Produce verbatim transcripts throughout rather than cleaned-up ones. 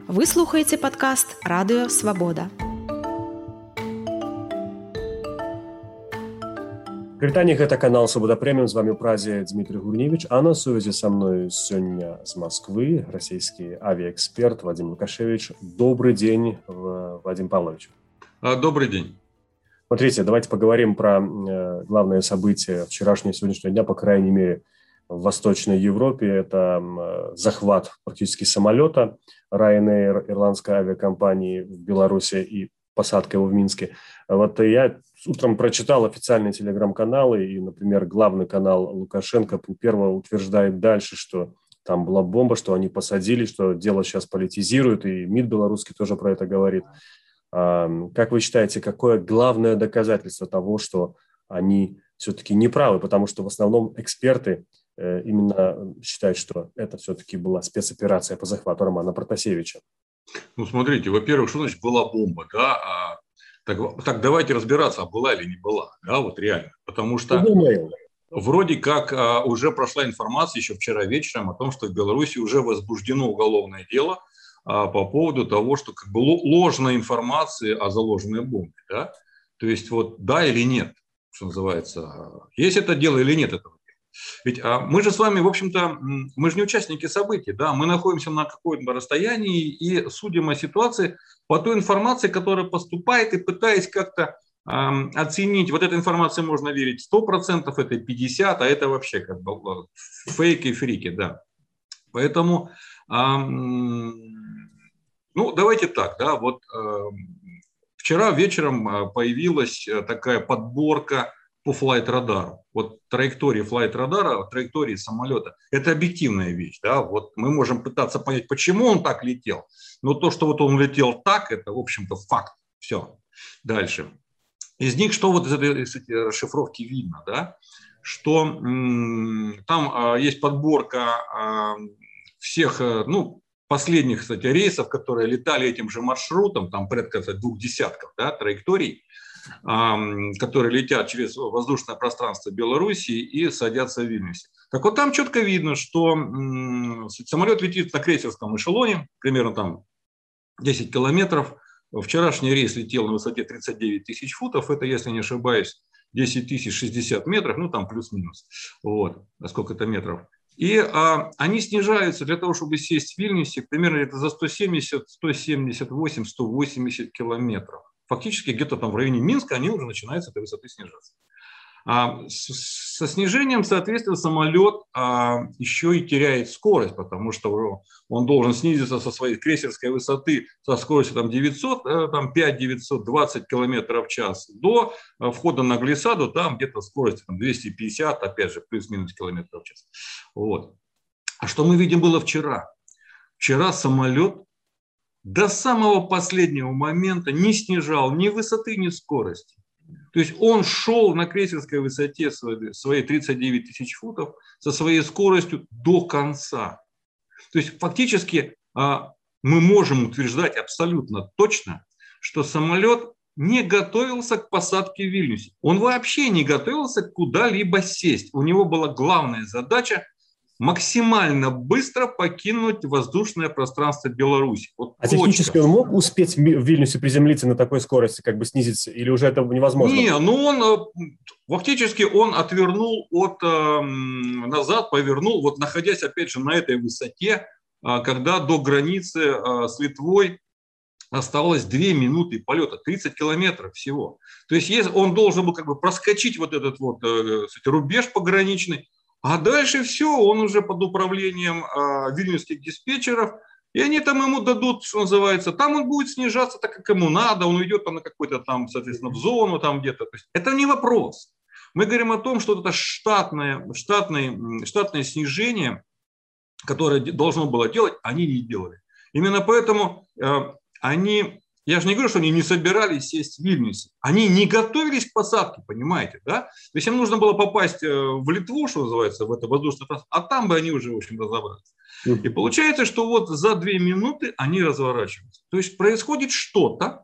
Вы слухаеце падкаст Радыё Свабода. Прывітанне, гэта канал Свабода Прэміум, з вами ў празе Дмітрий Гурневич, а на сувязі са мной сёння з Москвы расійскі авиаэксперт Вадим Лукашевич. Добрый день, Вадим Павлович. Добрый день. Смотрите, давайте поговорим про главное событие вчерашнего и сегодняшнего дня, по крайней мере, в Восточной Европе. Это захват практически самолета Ryanair, ирландской авиакомпании в Беларуси, и посадка его в Минске. Вот я утром прочитал официальные телеграм-каналы, и, например, главный канал Лукашенко первого утверждает дальше, что там была бомба, что они посадили, что дело сейчас политизируют, и МИД белорусский тоже про это говорит. Как вы считаете, какое главное доказательство того, что они все-таки не правы? Потому что в основном эксперты именно считают, что это все-таки была спецоперация по захвату Романа Протасевича. Ну, смотрите, во-первых, что значит была бомба, да? А, так, так давайте разбираться, а была или не была, да, вот реально. Потому что Думаю. вроде как а, уже прошла информация еще вчера вечером о том, что в Беларуси уже возбуждено уголовное дело а, по поводу того, что как бы ложная информация о заложенной бомбе, да? То есть вот да или нет, что называется, есть это дело или нет этого. Ведь а, мы же с вами, в общем-то, мы же не участники событий, да, мы находимся на каком-то расстоянии и судим о ситуации по той информации, которая поступает, и пытаясь как-то а, оценить, вот этой информации можно верить сто процентов, это пятьдесят процентов, а это вообще как бы фейки, фрики, да. Поэтому, а, ну, давайте так, да, вот а, вчера вечером появилась такая подборка по флайт-радару. Вот траектории флайт-радара, траектории самолета – это объективная вещь. Да? Вот мы можем пытаться понять, почему он так летел, но то, что вот он летел так, это, в общем-то, факт. Все. Дальше. Из них что вот из этой, из этой расшифровки видно, да? Что м- там а, есть подборка а, всех, а, ну, последних, кстати, рейсов, которые летали этим же маршрутом, там порядка двух десятков, да, траекторий, которые летят через воздушное пространство Беларуси и садятся в Вильнюсе. Так вот там четко видно, что самолет летит на крейсерском эшелоне, примерно там десять километров. Вчерашний рейс летел на высоте тридцать девять тысяч футов, это, если не ошибаюсь, десять тысяч шестьдесят метров, ну там плюс-минус, вот, на сколько-то метров. И а, они снижаются для того, чтобы сесть в Вильнюсе, примерно это за сто семьдесят, сто семьдесят восемь, сто восемьдесят километров. Фактически где-то там в районе Минска они уже начинают с этой высоты снижаться. А с, со снижением, соответственно, самолет а, еще и теряет скорость, потому что он должен снизиться со своей крейсерской высоты со скоростью там, девятьсот, там, пять девятьсот двадцать километров в час до а, входа на глиссаду, там где-то скорость там, двести пятьдесят, опять же, плюс-минус километров в час. Вот. А что мы видим было вчера? Вчера самолет до самого последнего момента не снижал ни высоты, ни скорости. То есть он шел на крейсерской высоте своей тридцать девять тысяч футов со своей скоростью до конца. То есть фактически мы можем утверждать абсолютно точно, что самолет не готовился к посадке в Вильнюсе. Он вообще не готовился куда-либо сесть. У него была главная задача максимально быстро покинуть воздушное пространство Беларуси. Вот а точка. Технически он мог успеть в Вильнюсе приземлиться на такой скорости, как бы снизиться, или уже это невозможно? Не, ну он фактически он отвернул от э, назад, повернул, вот находясь опять же на этой высоте, э, когда до границы э, с Литвой осталось две минуты полета, тридцать километров всего. То есть если он должен был как бы проскочить вот этот вот э, рубеж пограничный, а дальше все, он уже под управлением э, вильнюсских диспетчеров, и они там ему дадут, что называется, там он будет снижаться так, как ему надо, он уйдет там на какой-то там, соответственно, в зону там где-то. То есть это не вопрос. Мы говорим о том, что это штатное, штатное, штатное снижение, которое должно было делать, они не делали. Именно поэтому э, они... Я же не говорю, что они не собирались сесть в Вильнюсе. Они не готовились к посадке, понимаете, да? То есть им нужно было попасть в Литву, что называется, в это воздушное пространство, а там бы они уже, в общем, разобрались. И получается, что вот за две минуты они разворачиваются. То есть происходит что-то,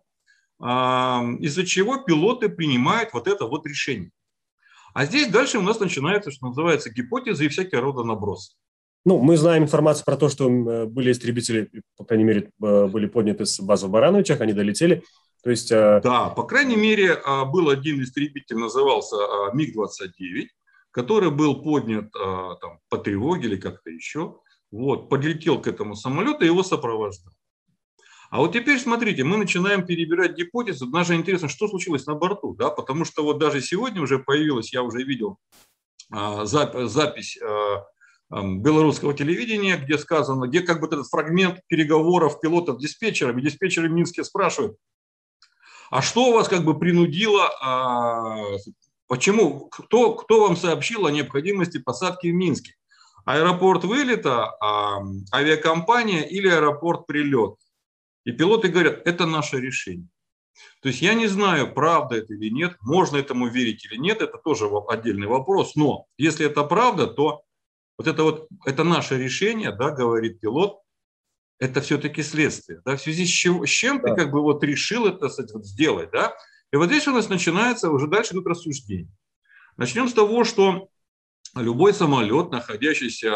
из-за чего пилоты принимают вот это вот решение. А здесь дальше у нас начинается, что называется, гипотеза и всякие рода набросы. Ну, мы знаем информацию про то, что были истребители, по крайней мере, были подняты с базы в Барановичах, они долетели. То есть, да, по крайней мере, был один истребитель, назывался МиГ двадцать девять, который был поднят там, по тревоге или как-то еще. Вот, подлетел к этому самолету и его сопровождал. А вот теперь смотрите, мы начинаем перебирать гипотезы. Даже интересно, что случилось на борту, да? Потому что вот даже сегодня уже появилась, я уже видел запись белорусского телевидения, где сказано, где как бы этот фрагмент переговоров пилотов с диспетчером, и диспетчеры в Минске спрашивают, а что вас как бы принудило, почему, кто, кто вам сообщил о необходимости посадки в Минске? Аэропорт вылета, авиакомпания или аэропорт прилета? И пилоты говорят, это наше решение. То есть я не знаю, правда это или нет, можно этому верить или нет, это тоже отдельный вопрос. Но если это правда, то вот это вот это наше решение, да, говорит пилот, это все-таки следствие. Да, в связи с чем, с чем да. ты как бы вот решил это вот сделать. Да? И вот здесь у нас начинается, уже дальше идут рассуждения. Начнем с того, что любой самолет, находящийся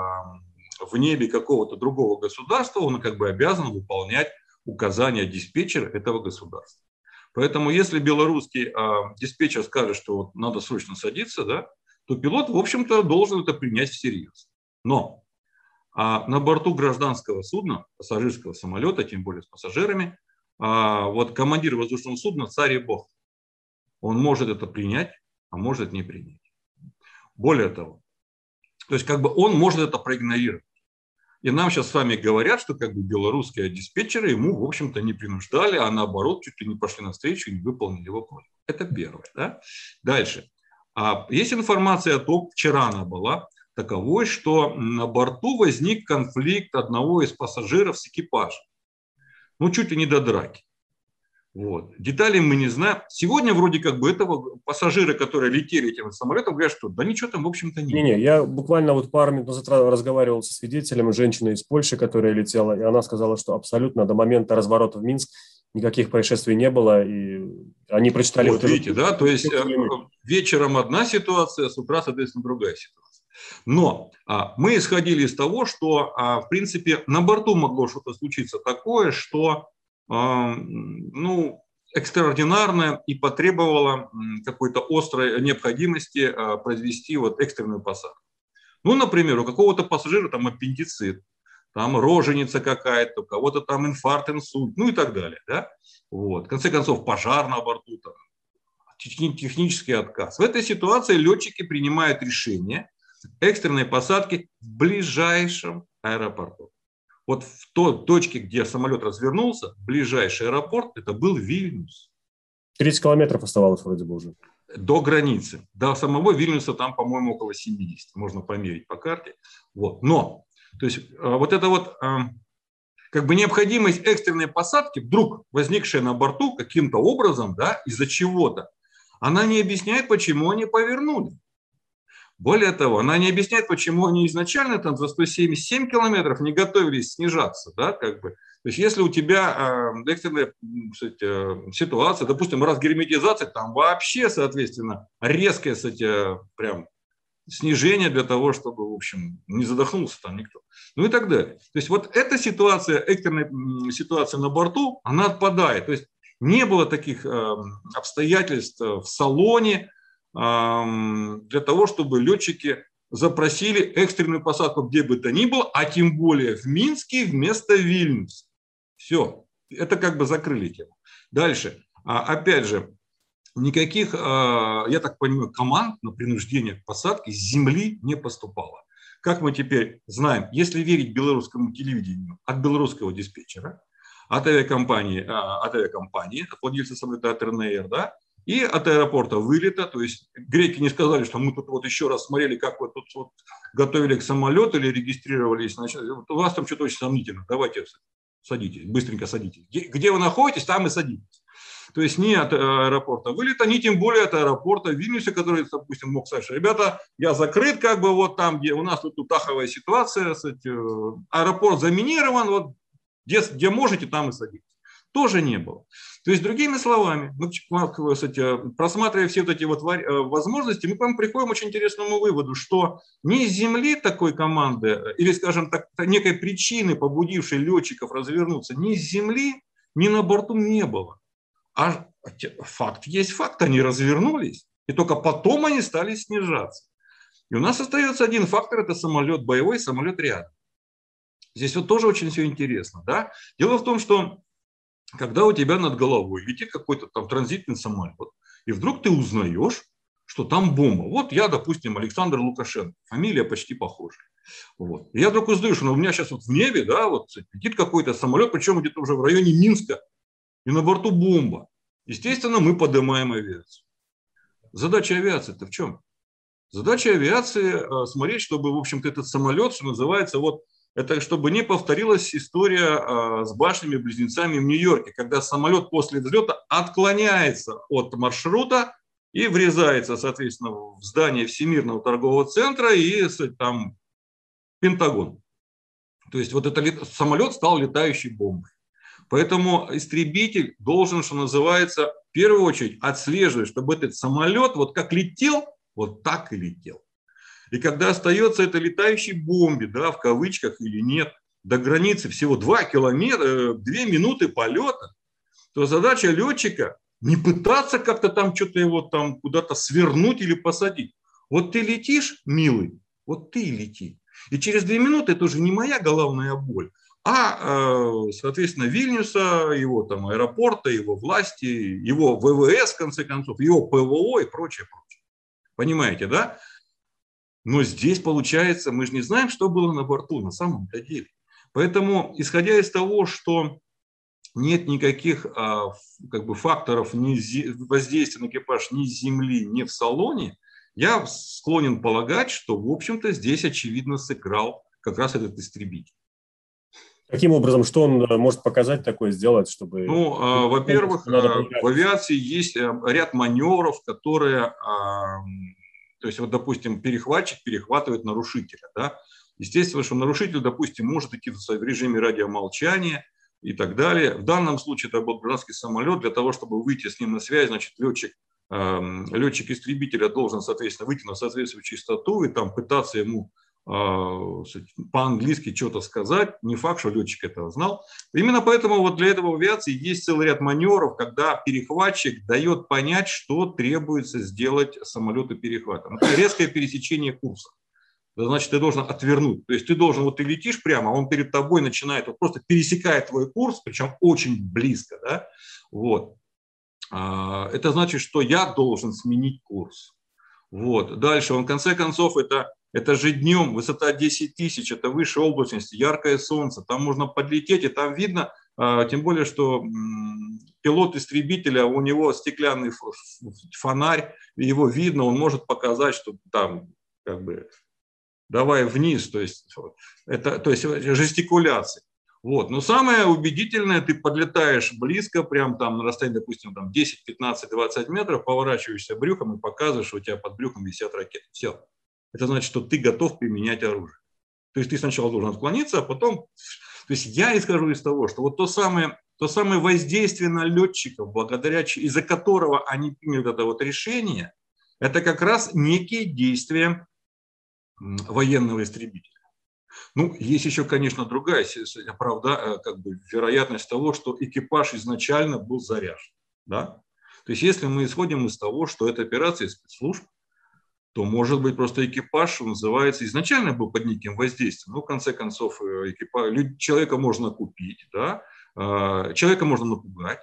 в небе какого-то другого государства, он как бы обязан выполнять указания диспетчера этого государства. Поэтому если белорусский э, диспетчер скажет, что вот надо срочно садиться, да, то пилот, в общем-то, должен это принять всерьез. Но а на борту гражданского судна, пассажирского самолета, тем более с пассажирами, а, вот командир воздушного судна царь и бог. Он может это принять, а может не принять. Более того, то есть как бы он может это проигнорировать. И нам сейчас с вами говорят, что как бы белорусские диспетчеры ему, в общем-то, не принуждали, а наоборот, чуть ли не пошли навстречу и не выполнили его просьбу. Это первое. Да? Дальше. А есть информация о том, вчера она была, таковой, что на борту возник конфликт одного из пассажиров с экипажем. Ну, чуть ли не до драки. Вот. Деталей мы не знаем. Сегодня вроде как бы этого пассажира, которые летели этим самолетом, говорят, что да ничего там в общем-то нет. Не-не, я буквально вот пару минут назад разговаривал со свидетелем, женщиной из Польши, которая летела, и она сказала, что абсолютно до момента разворота в Минск никаких происшествий не было, и они прочитали... Вот, видите, да, то есть вечером одна ситуация, с утра, соответственно, другая ситуация. Но а, мы исходили из того, что, а, в принципе, на борту могло что-то случиться такое, что ну, экстраординарное и потребовало какой-то острой необходимости произвести вот экстренную посадку. Ну, например, у какого-то пассажира там аппендицит, там роженица какая-то, у кого-то там инфаркт, инсульт, ну и так далее. Да? Вот. В конце концов, пожар на борту, там, технический отказ. В этой ситуации летчики принимают решение экстренной посадки в ближайшем аэропорту. Вот в той точке, где самолет развернулся, ближайший аэропорт, это был Вильнюс. тридцать километров оставалось вроде бы уже. До границы. До самого Вильнюса там, по-моему, около семидесяти. Можно померить по карте. Вот. Но, то есть, вот эта вот как бы необходимость экстренной посадки, вдруг возникшая на борту каким-то образом, да, из-за чего-то, она не объясняет, почему они повернули. Более того, она не объясняет, почему они изначально там за сто семьдесят семь километров не готовились снижаться. Да, как бы. То есть если у тебя э, экстренная кстати, э, ситуация, допустим, разгерметизация, там вообще, соответственно, резкое кстати, прям снижение для того, чтобы, в общем, не задохнулся там никто. Ну и так далее. То есть вот эта ситуация, экстренная ситуация на борту, она отпадает. То есть не было таких э, обстоятельств в салоне, для того, чтобы летчики запросили экстренную посадку где бы то ни было, а тем более в Минске вместо Вильнюса. Все, это как бы закрыли тему. Дальше, опять же, никаких, я так понимаю, команд на принуждение к посадке с земли не поступало. Как мы теперь знаем, если верить белорусскому телевидению, от белорусского диспетчера, от авиакомпании, от авиакомпании, от владельца самолета от эр эн эр, да, и от аэропорта вылета, то есть греки не сказали, что мы тут вот еще раз смотрели, как вы тут вот готовили к самолету или регистрировались, значит, у вас там что-то очень сомнительно, давайте садитесь, быстренько садитесь. Где, где вы находитесь, там и садитесь. То есть ни от аэропорта вылета, ни тем более от аэропорта Вильнюса, который, допустим, мог сказать, что ребята, я закрыт как бы вот там, где у нас тут таховая ситуация, аэропорт заминирован, вот где, где можете, там и садитесь. тоже не было. То есть, другими словами, мы, кстати, просматривая все вот эти вот возможности, мы к вам приходим к очень интересному выводу, что ни с земли такой команды, или, скажем так, некой причины, побудившей летчиков развернуться, ни с земли, ни на борту не было. А факт есть факт, они развернулись, и только потом они стали снижаться. И у нас остается один фактор, это самолет боевой, самолет рядом. Здесь вот тоже очень все интересно. Да? Дело в том, что когда у тебя над головой летит какой-то там транзитный самолет, и вдруг ты узнаешь, что там бомба. Вот я, допустим, Александр Лукашенко, фамилия почти похожая. Вот. И я вдруг узнаю, что у меня сейчас вот в небе, да, вот летит какой-то самолет, причем где-то уже в районе Минска, и на борту бомба. Естественно, мы поднимаем авиацию. Задача авиации-то в чем? Задача авиации смотреть, чтобы, в общем-то, этот самолет, что называется, вот, это чтобы не повторилась история с башнями-близнецами в Нью-Йорке, когда самолет после взлета отклоняется от маршрута и врезается, соответственно, в здание Всемирного торгового центра и там Пентагон. То есть вот этот самолет стал летающей бомбой. Поэтому истребитель должен, что называется, в первую очередь отслеживать, чтобы этот самолет вот как летел, вот так и летел. И когда остается это летающей бомбе, да, в кавычках или нет, до границы всего два километра, две минуты полета, то задача летчика не пытаться как-то там что-то его там куда-то свернуть или посадить. Вот ты летишь, милый, вот ты и лети. И через две минуты это уже не моя головная боль, а, соответственно, Вильнюса, его там аэропорта, его власти, его ВВС, в конце концов, его ПВО и прочее, прочее. Понимаете, да? Но здесь, получается, мы же не знаем, что было на борту на самом-то деле. Поэтому, исходя из того, что нет никаких а, как бы, факторов ни, воздействия на экипаж ни с земли, ни в салоне, я склонен полагать, что, в общем-то, здесь, очевидно, сыграл как раз этот истребитель. Каким образом, что он может показать такое, сделать, чтобы... Ну, а, во-первых, а, в авиации есть ряд маневров, которые... А, то есть, вот, допустим, перехватчик перехватывает нарушителя. Да? Естественно, что нарушитель, допустим, может идти в режиме радиомолчания и так далее. В данном случае это был гражданский самолет. Для того, чтобы выйти с ним на связь, значит, летчик, э, летчик истребителя должен, соответственно, выйти на соответствующую частоту и там пытаться ему по-английски что-то сказать. Не факт, что летчик этого знал. Именно поэтому вот для этого в авиации есть целый ряд маневров, когда перехватчик дает понять, что требуется сделать самолету перехватом. Это резкое пересечение курса. Значит, ты должен отвернуть. То есть ты должен, вот ты летишь прямо, а он перед тобой начинает, вот просто пересекает твой курс, причем очень близко. Да? Вот. Это значит, что я должен сменить курс. Вот. Дальше, он в конце концов, это... Это же днем, высота десять тысяч, это выше облачности, яркое солнце, там можно подлететь, и там видно, тем более, что пилот истребителя, у него стеклянный фонарь, его видно, он может показать, что там как бы давай вниз, то есть, это, то есть жестикуляция. Вот. Но самое убедительное, ты подлетаешь близко, прям там на расстоянии, допустим, там десять, пятнадцать, двадцать метров, поворачиваешься брюхом и показываешь, что у тебя под брюхом висят ракеты. Все. Это значит, что ты готов применять оружие. То есть ты сначала должен отклониться, а потом... То есть я исхожу из того, что вот то самое, то самое воздействие на летчиков, благодаря, из-за которого они приняли это вот решение, это как раз некие действия военного истребителя. Ну, есть еще, конечно, другая правда, как бы вероятность того, что экипаж изначально был заряжен. Да? То есть если мы исходим из того, что это операция спецслужб, то, может быть, просто экипаж, что называется, изначально был под неким воздействием. Ну, в конце концов, экипаж, человека можно купить, да? Человека можно напугать,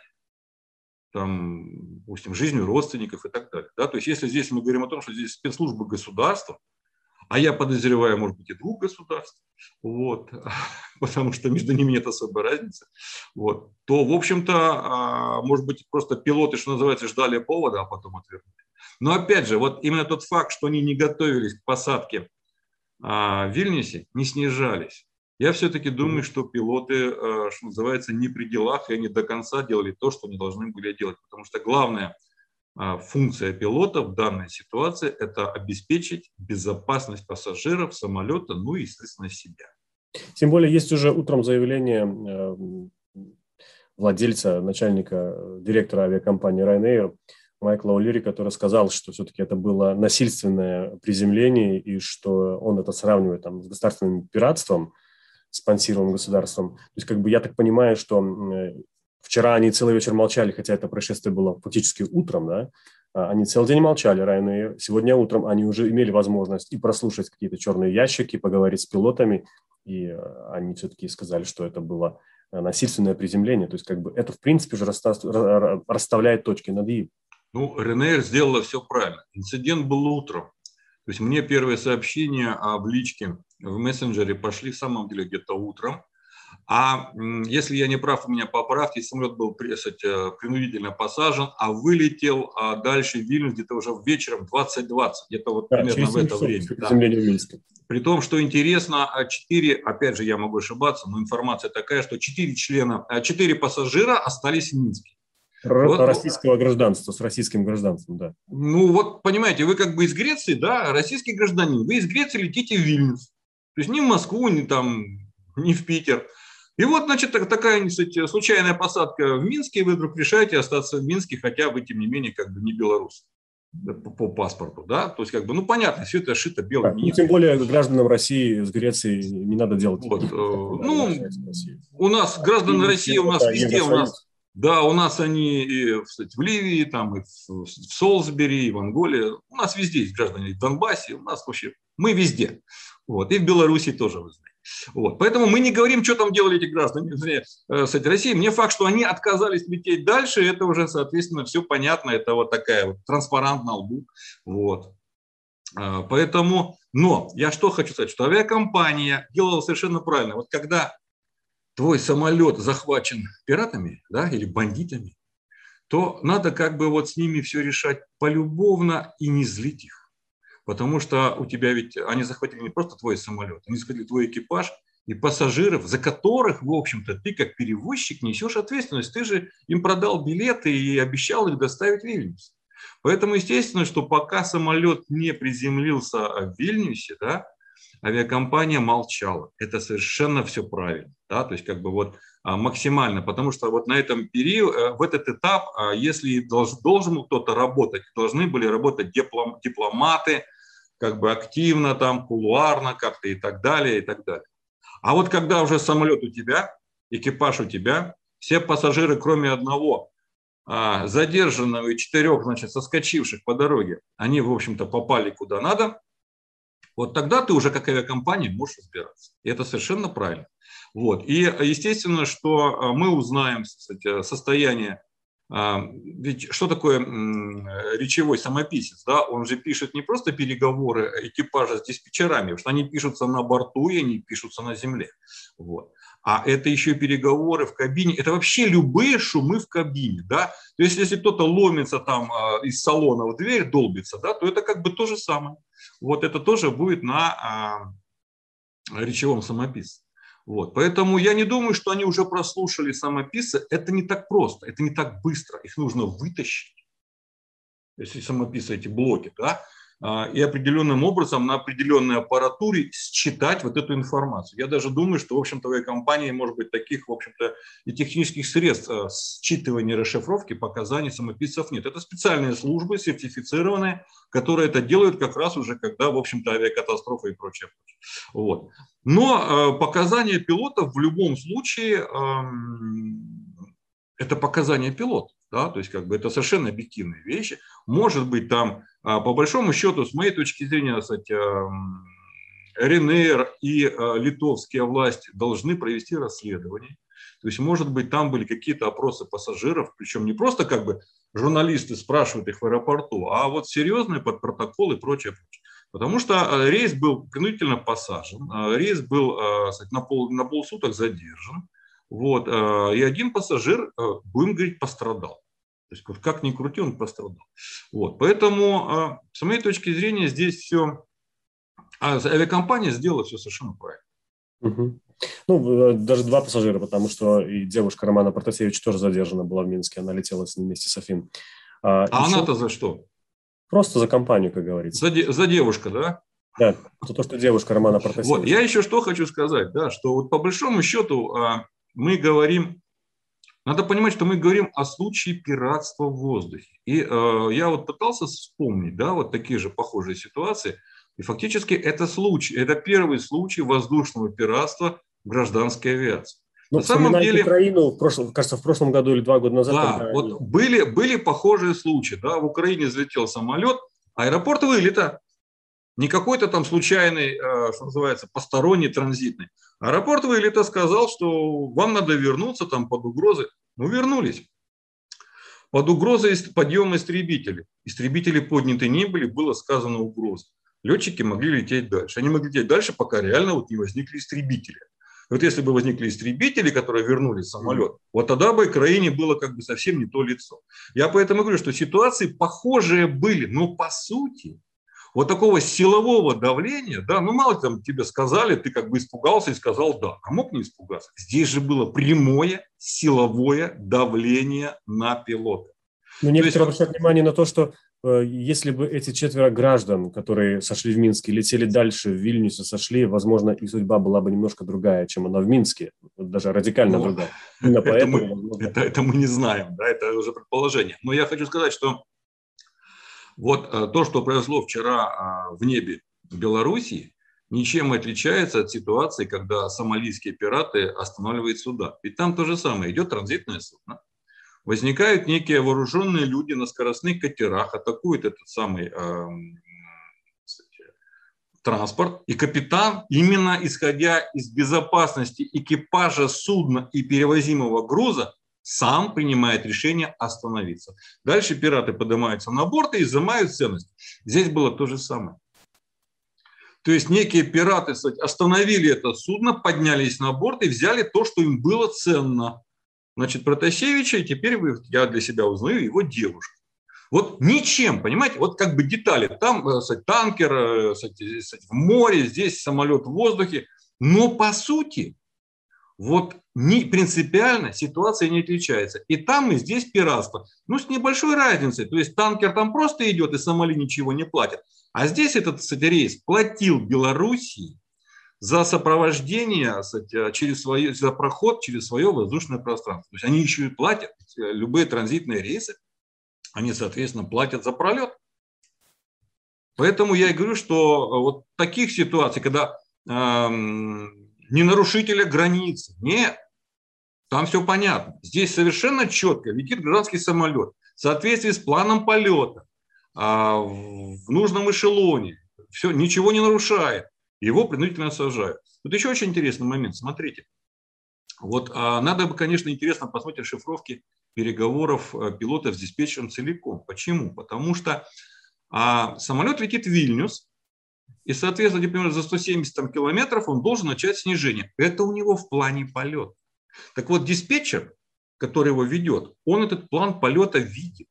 там, допустим, жизнью родственников и так далее. Да? То есть, если здесь мы говорим о том, что здесь спецслужбы государства, а я подозреваю, может быть, и двух государств, вот, потому что между ними нет особой разницы, вот, то, в общем-то, может быть, просто пилоты, что называется, ждали повода, а потом отвернули. Но опять же, вот именно тот факт, что они не готовились к посадке а, в Вильнюсе, не снижались. Я все-таки думаю, что пилоты, а, что называется, не при делах, и они до конца делали то, что они должны были делать. Потому что главная а, функция пилота в данной ситуации – это обеспечить безопасность пассажиров, самолета, ну и, естественно, себя. Тем более, есть уже утром заявление владельца, начальника, директора авиакомпании Ryanair Майкла О'Лири, который сказал, что все-таки это было насильственное приземление и что он это сравнивает там, с государственным пиратством, спонсируемым государством. То есть, как бы я так понимаю, что вчера они целый вечер молчали, хотя это происшествие было фактически утром, да, они целый день молчали, Ryanair. Сегодня утром они уже имели возможность и прослушать какие-то черные ящики, поговорить с пилотами, и они все-таки сказали, что это было насильственное приземление. То есть, как бы это, в принципе, уже расставляет точки над «и». Ну, Ryanair сделала все правильно. Инцидент был утром. То есть мне первые сообщения в личке в мессенджере пошли в самом деле где-то утром. А если я не прав, у меня поправьте, самолет был принудительно посажен, а вылетел дальше в Вильнюс где-то уже вечером двадцать двадцать, где-то вот да, примерно в это время. Да. При том, что интересно, четыре, опять же, я могу ошибаться, но информация такая, что четыре члена, четыре пассажира остались в Минске. Вот. Российского гражданства, с российским гражданством, да. Ну вот, понимаете, вы как бы из Греции, да, российский гражданин, вы из Греции летите в Вильнюс. То есть ни в Москву, ни там, ни в Питер. И вот, значит, такая, кстати, случайная посадка в Минске, и вы вдруг решаете остаться в Минске, хотя вы, тем не менее, как бы не белорус по, по паспорту, да, то есть, как бы, ну, понятно, все это шито белым. Да, ну, тем более гражданам России с Греции не надо делать. Вот, э, ну, у нас граждане России, у нас везде, у нас, да, у нас они и, кстати, в Ливии, там, и в, в Солсбери, и в Анголе, у нас везде есть граждане, в Донбассе, у нас вообще, мы везде, вот, и в Беларуси тоже, вы знаете. Вот. Поэтому мы не говорим, что там делали эти граждане кстати, России. Мне факт, что они отказались лететь дальше, это уже, соответственно, все понятно. Это вот такая вот транспарант на лбу. Вот. Поэтому, но я что хочу сказать, что авиакомпания делала совершенно правильно. Вот когда твой самолет захвачен пиратами, да, или бандитами, то надо как бы вот с ними все решать полюбовно и не злить их. Потому что у тебя ведь, они захватили не просто твой самолет, они захватили твой экипаж и пассажиров, за которых, в общем-то, ты как перевозчик несешь ответственность. Ты же им продал билеты и обещал их доставить в Вильнюс. Поэтому, естественно, что пока самолет не приземлился в Вильнюсе, да, авиакомпания молчала. Это совершенно все правильно. Да? То есть как бы вот максимально, потому что вот на этом период, в этот этап, если должен был кто-то работать, должны были работать диплом, дипломаты, как бы активно там, кулуарно как-то и так далее, и так далее. А вот когда уже самолет у тебя, экипаж у тебя, все пассажиры, кроме одного задержанного и четырех, значит, соскочивших по дороге, они, в общем-то, попали куда надо, вот тогда ты уже как авиакомпания можешь разбираться. И это совершенно правильно. Вот. И естественно, что мы узнаем, кстати, состояние. Ведь что такое речевой самописец? Да? Он же пишет не просто переговоры экипажа с диспетчерами, потому что они пишутся на борту и они пишутся на земле. Вот. А это еще переговоры в кабине. Это вообще любые шумы в кабине. Да? То есть если кто-то ломится там из салона в дверь, долбится, да, то это как бы то же самое. Вот это тоже будет на речевом самописце. Вот. Поэтому я не думаю, что они уже прослушали самописцы. Это не так просто, это не так быстро. Их нужно вытащить, если самописцы, эти блоки, да, и определенным образом на определенной аппаратуре считать вот эту информацию. Я даже думаю, что, в общем-то, в авиакомпании, может быть, таких, в общем-то, и технических средств считывания и расшифровки показаний самописцев нет. Это специальные службы, сертифицированные, которые это делают как раз уже, когда, в общем-то, авиакатастрофа и прочее. Вот. Но э, показания пилотов в любом случае э, это показания пилотов. Да? То есть как бы это совершенно объективные вещи. Может быть, там, э, по большому счету, с моей точки зрения, кстати, э, Ryanair и э, литовские власти должны провести расследование. То есть, может быть, там были какие-то опросы пассажиров, причем не просто как бы журналисты спрашивают их в аэропорту, а вот серьезные под протокол и прочее, прочее. Потому что рейс был принудительно посажен, рейс был кстати, на, пол, на полсуток задержан, вот, и один пассажир, будем говорить, пострадал. То есть, вот как ни крути, он пострадал. Вот, поэтому, с моей точки зрения, здесь все, авиакомпания сделала все совершенно правильно. Угу. Ну, даже два пассажира, потому что и девушка Романа Протасевич тоже задержана была в Минске, она летела с ним вместе с Афин. А, а она-то за что? Просто за компанию, как говорится. За, де, за девушка, да? Да, за то, что девушка Романа Протасевича. Вот, я еще что хочу сказать, да, что вот по большому счету мы говорим Надо понимать, что мы говорим о случае пиратства в воздухе. И э, я вот пытался вспомнить, да, вот такие же похожие ситуации. И фактически это случай, это первый случай воздушного пиратства в гражданской авиации. Ну, На самом деле, Украину, в прошлом, кажется, в прошлом году или два года назад. Да, вот они... были, были похожие случаи. Да, в Украине взлетел самолет, аэропорт вылета. Не какой-то там случайный, что называется, посторонний, транзитный. Аэропорт вылета сказал, что вам надо вернуться там под угрозой. Ну, вернулись. Под угрозой подъема истребителей. Истребители подняты не были, было сказано угроза. Летчики могли лететь дальше. Они могли лететь дальше, пока реально вот не возникли истребители. Вот если бы возникли истребители, которые вернули самолет, mm-hmm. вот тогда бы Украине было как бы совсем не то лицо. Я поэтому говорю, что ситуации похожие были, но по сути вот такого силового давления, да, ну мало там тебе сказали, ты как бы испугался и сказал да, а мог не испугаться. Здесь же было прямое силовое давление на пилота. Но некоторые обращают вот... внимание на то, что э, если бы эти четверо граждан, которые сошли в Минске, летели дальше, в Вильнюсе сошли, возможно, их судьба была бы немножко другая, чем она в Минске, даже радикально ну, другая. Именно это, поэтому, мы, возможно... это, это мы не знаем, да, это уже предположение. Но я хочу сказать, что вот то, что произошло вчера в небе Белоруссии, ничем не отличается от ситуации, когда сомалийские пираты останавливают суда. Ведь там то же самое, идет транзитное судно. Возникают некие вооруженные люди на скоростных катерах, атакуют этот самый э, кстати, транспорт. И капитан, именно исходя из безопасности экипажа судна и перевозимого груза, сам принимает решение остановиться. Дальше пираты поднимаются на борт и изымают ценность. Здесь было то же самое. То есть некие пираты, кстати, остановили это судно, поднялись на борт и взяли то, что им было ценно. Значит, Протасевича, и теперь я для себя узнаю его девушку. Вот ничем, понимаете, вот как бы детали. Там кстати, танкер кстати, в море, здесь самолет в воздухе. Но по сути, вот не, принципиально ситуация не отличается. И там, и здесь пиратство. Ну, с небольшой разницей. То есть танкер там просто идет, и Сомали ничего не платят. А здесь этот, кстати, рейс платил Белоруссии за сопровождение, кстати, через свое, за проход через свое воздушное пространство. То есть они еще и платят. Любые транзитные рейсы, они, соответственно, платят за пролет. Поэтому я и говорю, что вот таких ситуаций, когда эм, не нарушителя границы, нет, там все понятно. Здесь совершенно четко летит гражданский самолет в соответствии с планом полета, э, в нужном эшелоне, все, ничего не нарушает. Его принудительно сажают. Тут еще очень интересный момент. Смотрите. Вот а, надо бы, конечно, интересно посмотреть расшифровки переговоров а, пилотов с диспетчером целиком. Почему? Потому что а, самолет летит в Вильнюс, и, соответственно, например, за сто семьдесят там, километров он должен начать снижение. Это у него в плане полета. Так вот, диспетчер, который его ведет, он этот план полета видит.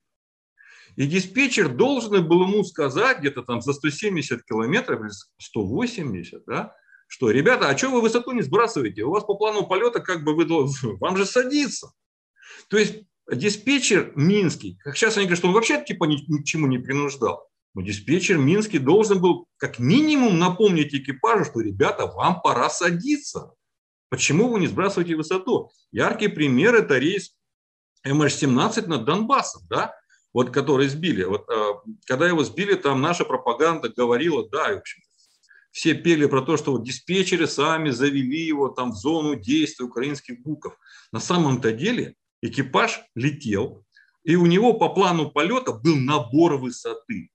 И диспетчер должен был ему сказать где-то там за сто семьдесят километров или сто восемьдесят, да, что, ребята, а что вы высоту не сбрасываете? У вас по плану полета как бы вы должны, вам же садиться. То есть диспетчер минский, как сейчас они говорят, что он вообще типа ни, ни к чему не принуждал, но диспетчер минский должен был как минимум напомнить экипажу, что, ребята, вам пора садиться. Почему вы не сбрасываете высоту? Яркий пример – это рейс эм эйч семнадцать над Донбассом, да? Вот, который сбили. Вот, когда его сбили, там наша пропаганда говорила, да, в общем, все пели про то, что вот диспетчеры сами завели его там в зону действия украинских буков. На самом-то деле экипаж летел, и у него по плану полета был набор высоты.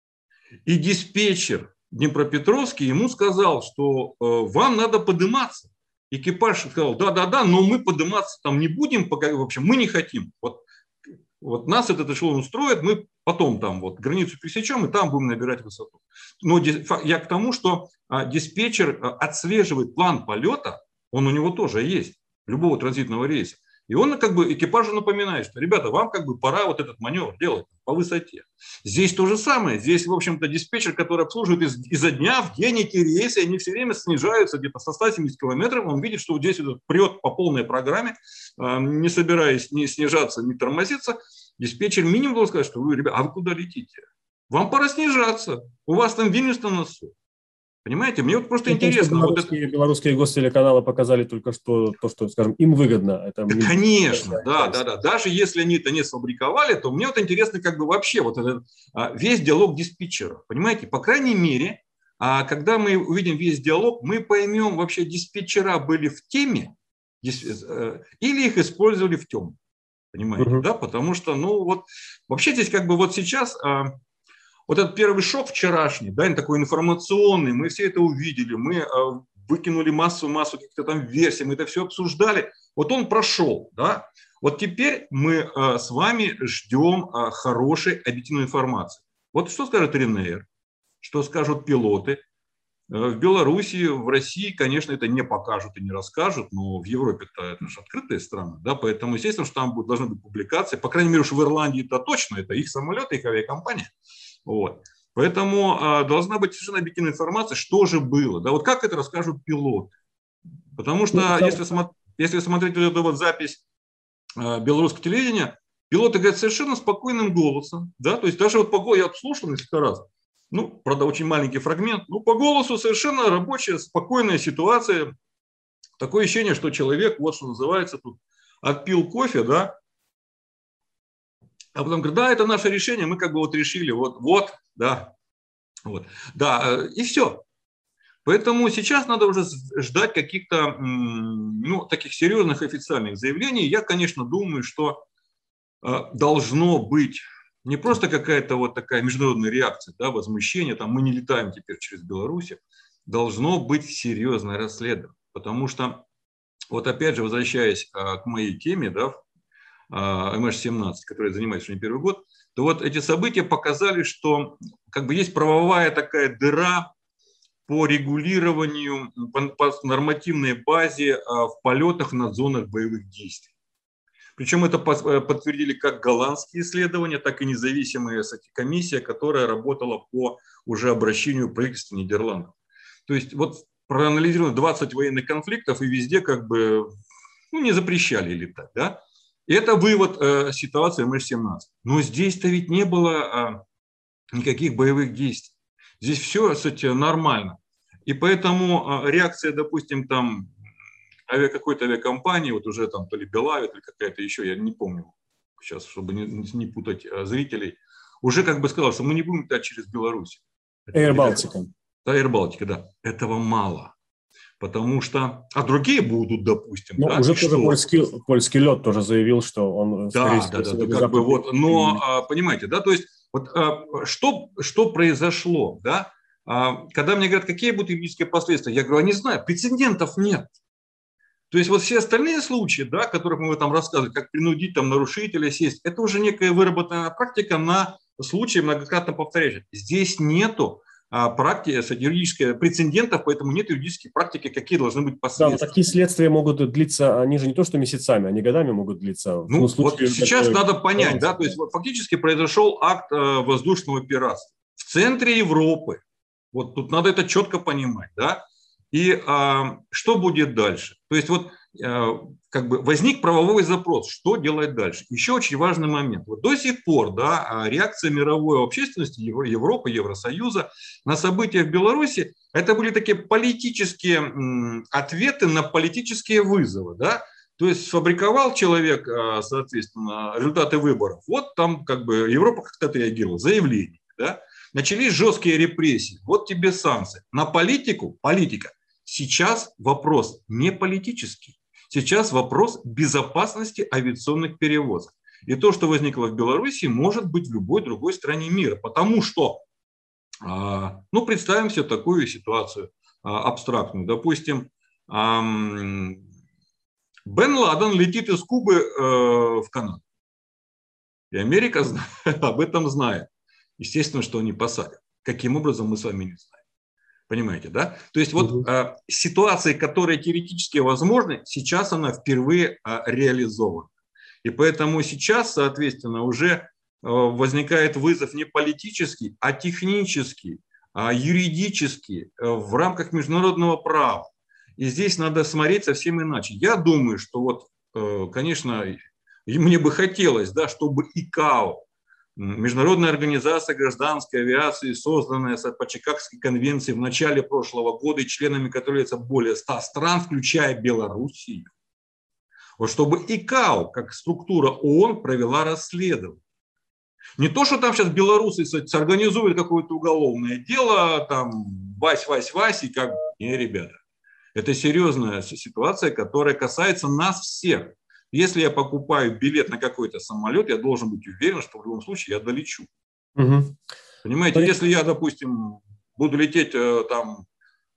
И диспетчер Днепропетровский ему сказал, что э, вам надо подниматься. Экипаж сказал, да-да-да, но мы подниматься там не будем, пока, в общем, мы не хотим. Вот. Вот нас этот эшелон устроит, мы потом там вот границу пересечем и там будем набирать высоту. Но я к тому, что диспетчер отслеживает план полета, он у него тоже есть, любого транзитного рейса. И он как бы экипажу напоминает, что, ребята, вам как бы пора вот этот маневр делать по высоте. Здесь то же самое. Здесь, в общем-то, диспетчер, который обслуживает из, изо дня в день эти рейсы, они все время снижаются где-то со ста семидесяти километров. Он видит, что вот здесь вот прет по полной программе, э, не собираясь ни снижаться, ни тормозиться. Диспетчер минимум должен сказать, что вы, ребята, а вы куда летите? Вам пора снижаться. У вас там Вильнюс на носу. Понимаете? Мне вот просто Ну, интересно. Белорусские, вот это... белорусские гостелеканалы показали только что то, что, скажем, им выгодно. Это да, не... конечно, да, да, да. Даже если они это не сфабриковали, то мне вот интересно как бы вообще вот этот весь диалог диспетчеров. Понимаете? По крайней мере, когда мы увидим весь диалог, мы поймем, вообще диспетчера были в теме или их использовали в темном. Понимаете, uh-huh. да? Потому что, ну вот, вообще здесь как бы вот сейчас... Вот этот первый шок вчерашний, да, такой информационный, мы все это увидели, мы э, выкинули массу-массу каких-то там версий, мы это все обсуждали, вот он прошел, да. Вот теперь мы э, с вами ждем э, хорошей объективной информации. Вот что скажет РЕН-Эйр, что скажут пилоты. Э, в Беларуси, в России, конечно, это не покажут и не расскажут, но в Европе-то это же открытая страна, да, поэтому, естественно, что там будут, должны быть публикации, по крайней мере, уж в Ирландии-то точно, это их самолеты, их авиакомпания. Вот. Поэтому а, должна быть совершенно объективная информация, что же было. Да, вот как это расскажут пилоты. Потому что ну, если, смо- если смотреть вот эту вот запись а, белорусского телевидения, пилоты говорят совершенно спокойным голосом. Да, то есть даже вот по голосу, я слушал несколько раз, ну, правда, очень маленький фрагмент, но по голосу совершенно рабочая, спокойная ситуация. Такое ощущение, что человек, вот что называется, тут отпил кофе, да, а потом говорит, да, это наше решение, мы как бы вот решили, вот, вот, да, вот, да, и все. Поэтому сейчас надо уже ждать каких-то, ну, таких серьезных официальных заявлений. Я, конечно, думаю, что должно быть не просто какая-то вот такая международная реакция, да, возмущение, там, мы не летаем теперь через Беларусь, должно быть серьезное расследование. Потому что, вот опять же, возвращаясь к моей теме, да, эм эйч семнадцать, которой я занимаюсь уже не первый год, то вот эти события показали, что как бы есть правовая такая дыра по регулированию, по, по нормативной базе в полетах над зонах боевых действий. Причем это подтвердили как голландские исследования, так и независимая комиссия, которая работала по уже обращению правительства Нидерландов. То есть вот проанализировано двадцать военных конфликтов, и везде как бы ну, не запрещали летать, да? И это вывод э, ситуации эм эйч семнадцать. Но здесь-то ведь не было э, никаких боевых действий. Здесь все, кстати, нормально. И поэтому э, реакция, допустим, там авиа, какой-то авиакомпании, вот уже там то ли Белавия, то ли какая-то еще, я не помню сейчас, чтобы не, не путать э, зрителей, уже как бы сказал, что мы не будем летать через Беларусь. Air Baltica. Да, Air Baltica, да. Этого мало. Потому что, а другие будут, допустим. Ну, да, уже тоже польский, польский лед тоже заявил, что он, да, да, да, да, как бы вот, но, понимаете, да, то есть, вот, что, что произошло, да, когда мне говорят, какие будут юридические последствия, я говорю, а не знаю, прецедентов нет. То есть, вот все остальные случаи, да, о которых мы там рассказывали, как принудить там нарушителя сесть, это уже некая выработанная практика на случаи многократно повторяющихся. Здесь нету практики, юридических прецедентов, поэтому нет юридической практики, какие должны быть последствия. Да, вот такие следствия могут длиться, они же не то что месяцами, они годами могут длиться. Ну, ну случае, вот сейчас который... надо понять, да, то есть вот, фактически произошел акт э, воздушного пиратства в центре Европы. Вот тут надо это четко понимать, да. И э, что будет дальше? То есть вот э, как бы возник правовой запрос, что делать дальше. Еще очень важный момент. Вот до сих пор, да, реакция мировой общественности, Европы, Евросоюза на события в Беларуси, это были такие политические м, ответы на политические вызовы, да. То есть сфабриковал человек, соответственно, результаты выборов. Вот там как бы Европа как-то отреагировала, заявление, да. Начались жесткие репрессии. Вот тебе санкции. На политику, политика. Сейчас вопрос не политический. Сейчас вопрос безопасности авиационных перевозок. И то, что возникло в Беларуси, может быть в любой другой стране мира. Потому что, ну, представим себе такую ситуацию абстрактную. Допустим, Бен Ладен летит из Кубы в Канаду. И Америка об этом знает. Естественно, что они посадят. Каким образом, мы с вами не знаем. Понимаете, да? То есть вот угу. э, ситуации, которые теоретически возможны, сейчас она впервые э, реализована. И поэтому сейчас, соответственно, уже э, возникает вызов не политический, а технический, э, юридический, э, в рамках международного права. И здесь надо смотреть совсем иначе. Я думаю, что вот, э, конечно, мне бы хотелось, да, чтобы ИКАО Международная организация гражданской авиации, созданная по Чикагской конвенции в начале прошлого года, и членами которой является более ста стран, включая Белоруссию. Вот чтобы ИКАО, как структура ООН, провела расследование. Не то, что там сейчас белорусы организуют какое-то уголовное дело, там Вась, Вась, Вась, и как... Не, ребята. Это серьезная ситуация, которая касается нас всех. Если я покупаю билет на какой-то самолет, я должен быть уверен, что в любом случае я долечу. Угу. Понимаете, если я, допустим, буду лететь там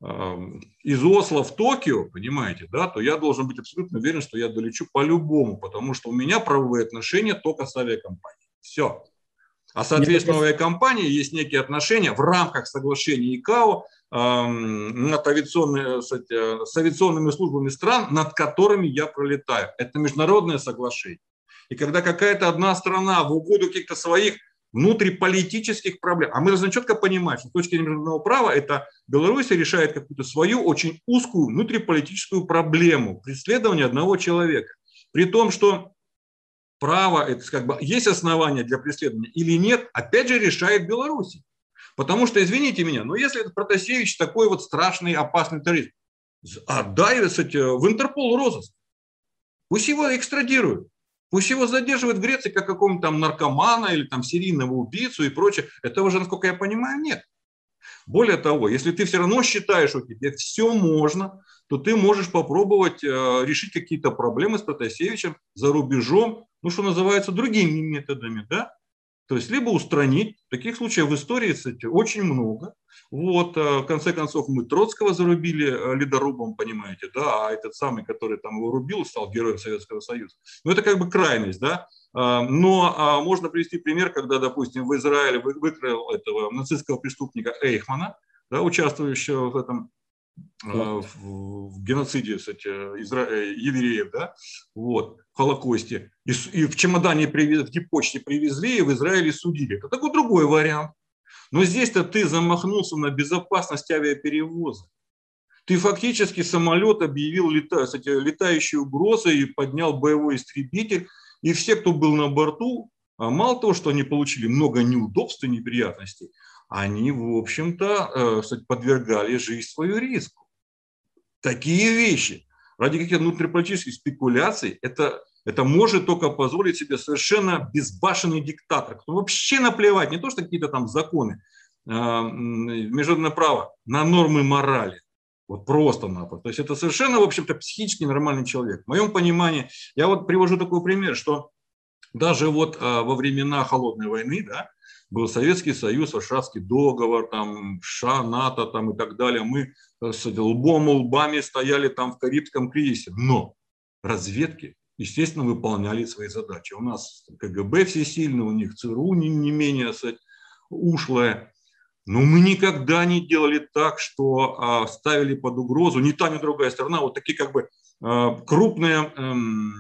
из Осло в Токио, понимаете, да, то я должен быть абсолютно уверен, что я долечу по-любому, потому что у меня правовые отношения только с авиакомпанией. Все. А, соответственно, у авиакомпании есть некие отношения в рамках соглашения ИКАО э, над авиационными, с авиационными службами стран, над которыми я пролетаю. Это международное соглашение. И когда какая-то одна страна в угоду каких-то своих внутриполитических проблем, а мы должны четко понимать, что с точки зрения международного права это Беларусь решает какую-то свою очень узкую внутриполитическую проблему преследования одного человека. При том, что право, это как бы есть основания для преследования или нет, опять же решает Беларусь. Потому что, извините меня, но если этот Протасевич такой вот страшный, опасный террорист, отдай, кстати, в Интерпол розыск. Пусть его экстрадируют. Пусть его задерживают в Греции как какого-нибудь там наркомана или там серийного убийцу и прочее. Этого же, насколько я понимаю, нет. Более того, если ты все равно считаешь, что тебе все можно, то ты можешь попробовать э, решить какие-то проблемы с Протасевичем за рубежом, ну, что называется, другими методами, да? То есть, либо устранить. Таких случаев в истории, кстати, очень много. Вот, в конце концов, мы Троцкого зарубили ледорубом, понимаете, да, а этот самый, который там его рубил, стал героем Советского Союза. Ну, это как бы крайность, да. Но можно привести пример, когда, допустим, в Израиле выкрыл этого нацистского преступника Эйхмана, да, участвующего в этом, в, в геноциде, кстати, изра... евреев, да, вот, в Холокосте. И, и в чемодане, привез... в дипочте привезли и в Израиле судили. Это такой другой вариант. Но здесь-то ты замахнулся на безопасность авиаперевоза. Ты фактически самолет объявил лета... кстати, летающей угрозой и поднял боевой истребитель. И все, кто был на борту, мало того, что они получили много неудобств и неприятностей, они, в общем-то, кстати, подвергали жизнь свою риску. Такие вещи ради каких-то внутриполитических спекуляций, это, это может только позволить себе совершенно безбашенный диктатор, кто вообще наплевать, не то что какие-то там законы, международное право, на нормы морали. Вот просто-напросто. То есть это совершенно, в общем-то, психически нормальный человек. В моем понимании, я вот привожу такой пример, что даже вот во времена Холодной войны, да, был Советский Союз, Варшавский договор, там, США, НАТО там, и так далее. Мы с лбом и лбами стояли там в Карибском кризисе. Но разведки, естественно, выполняли свои задачи. У нас КГБ всесильный, у них ЦРУ не, не менее кстати, ушлое. Но мы никогда не делали так, что а, ставили под угрозу ни та, ни другая сторона вот такие как бы а, крупные а,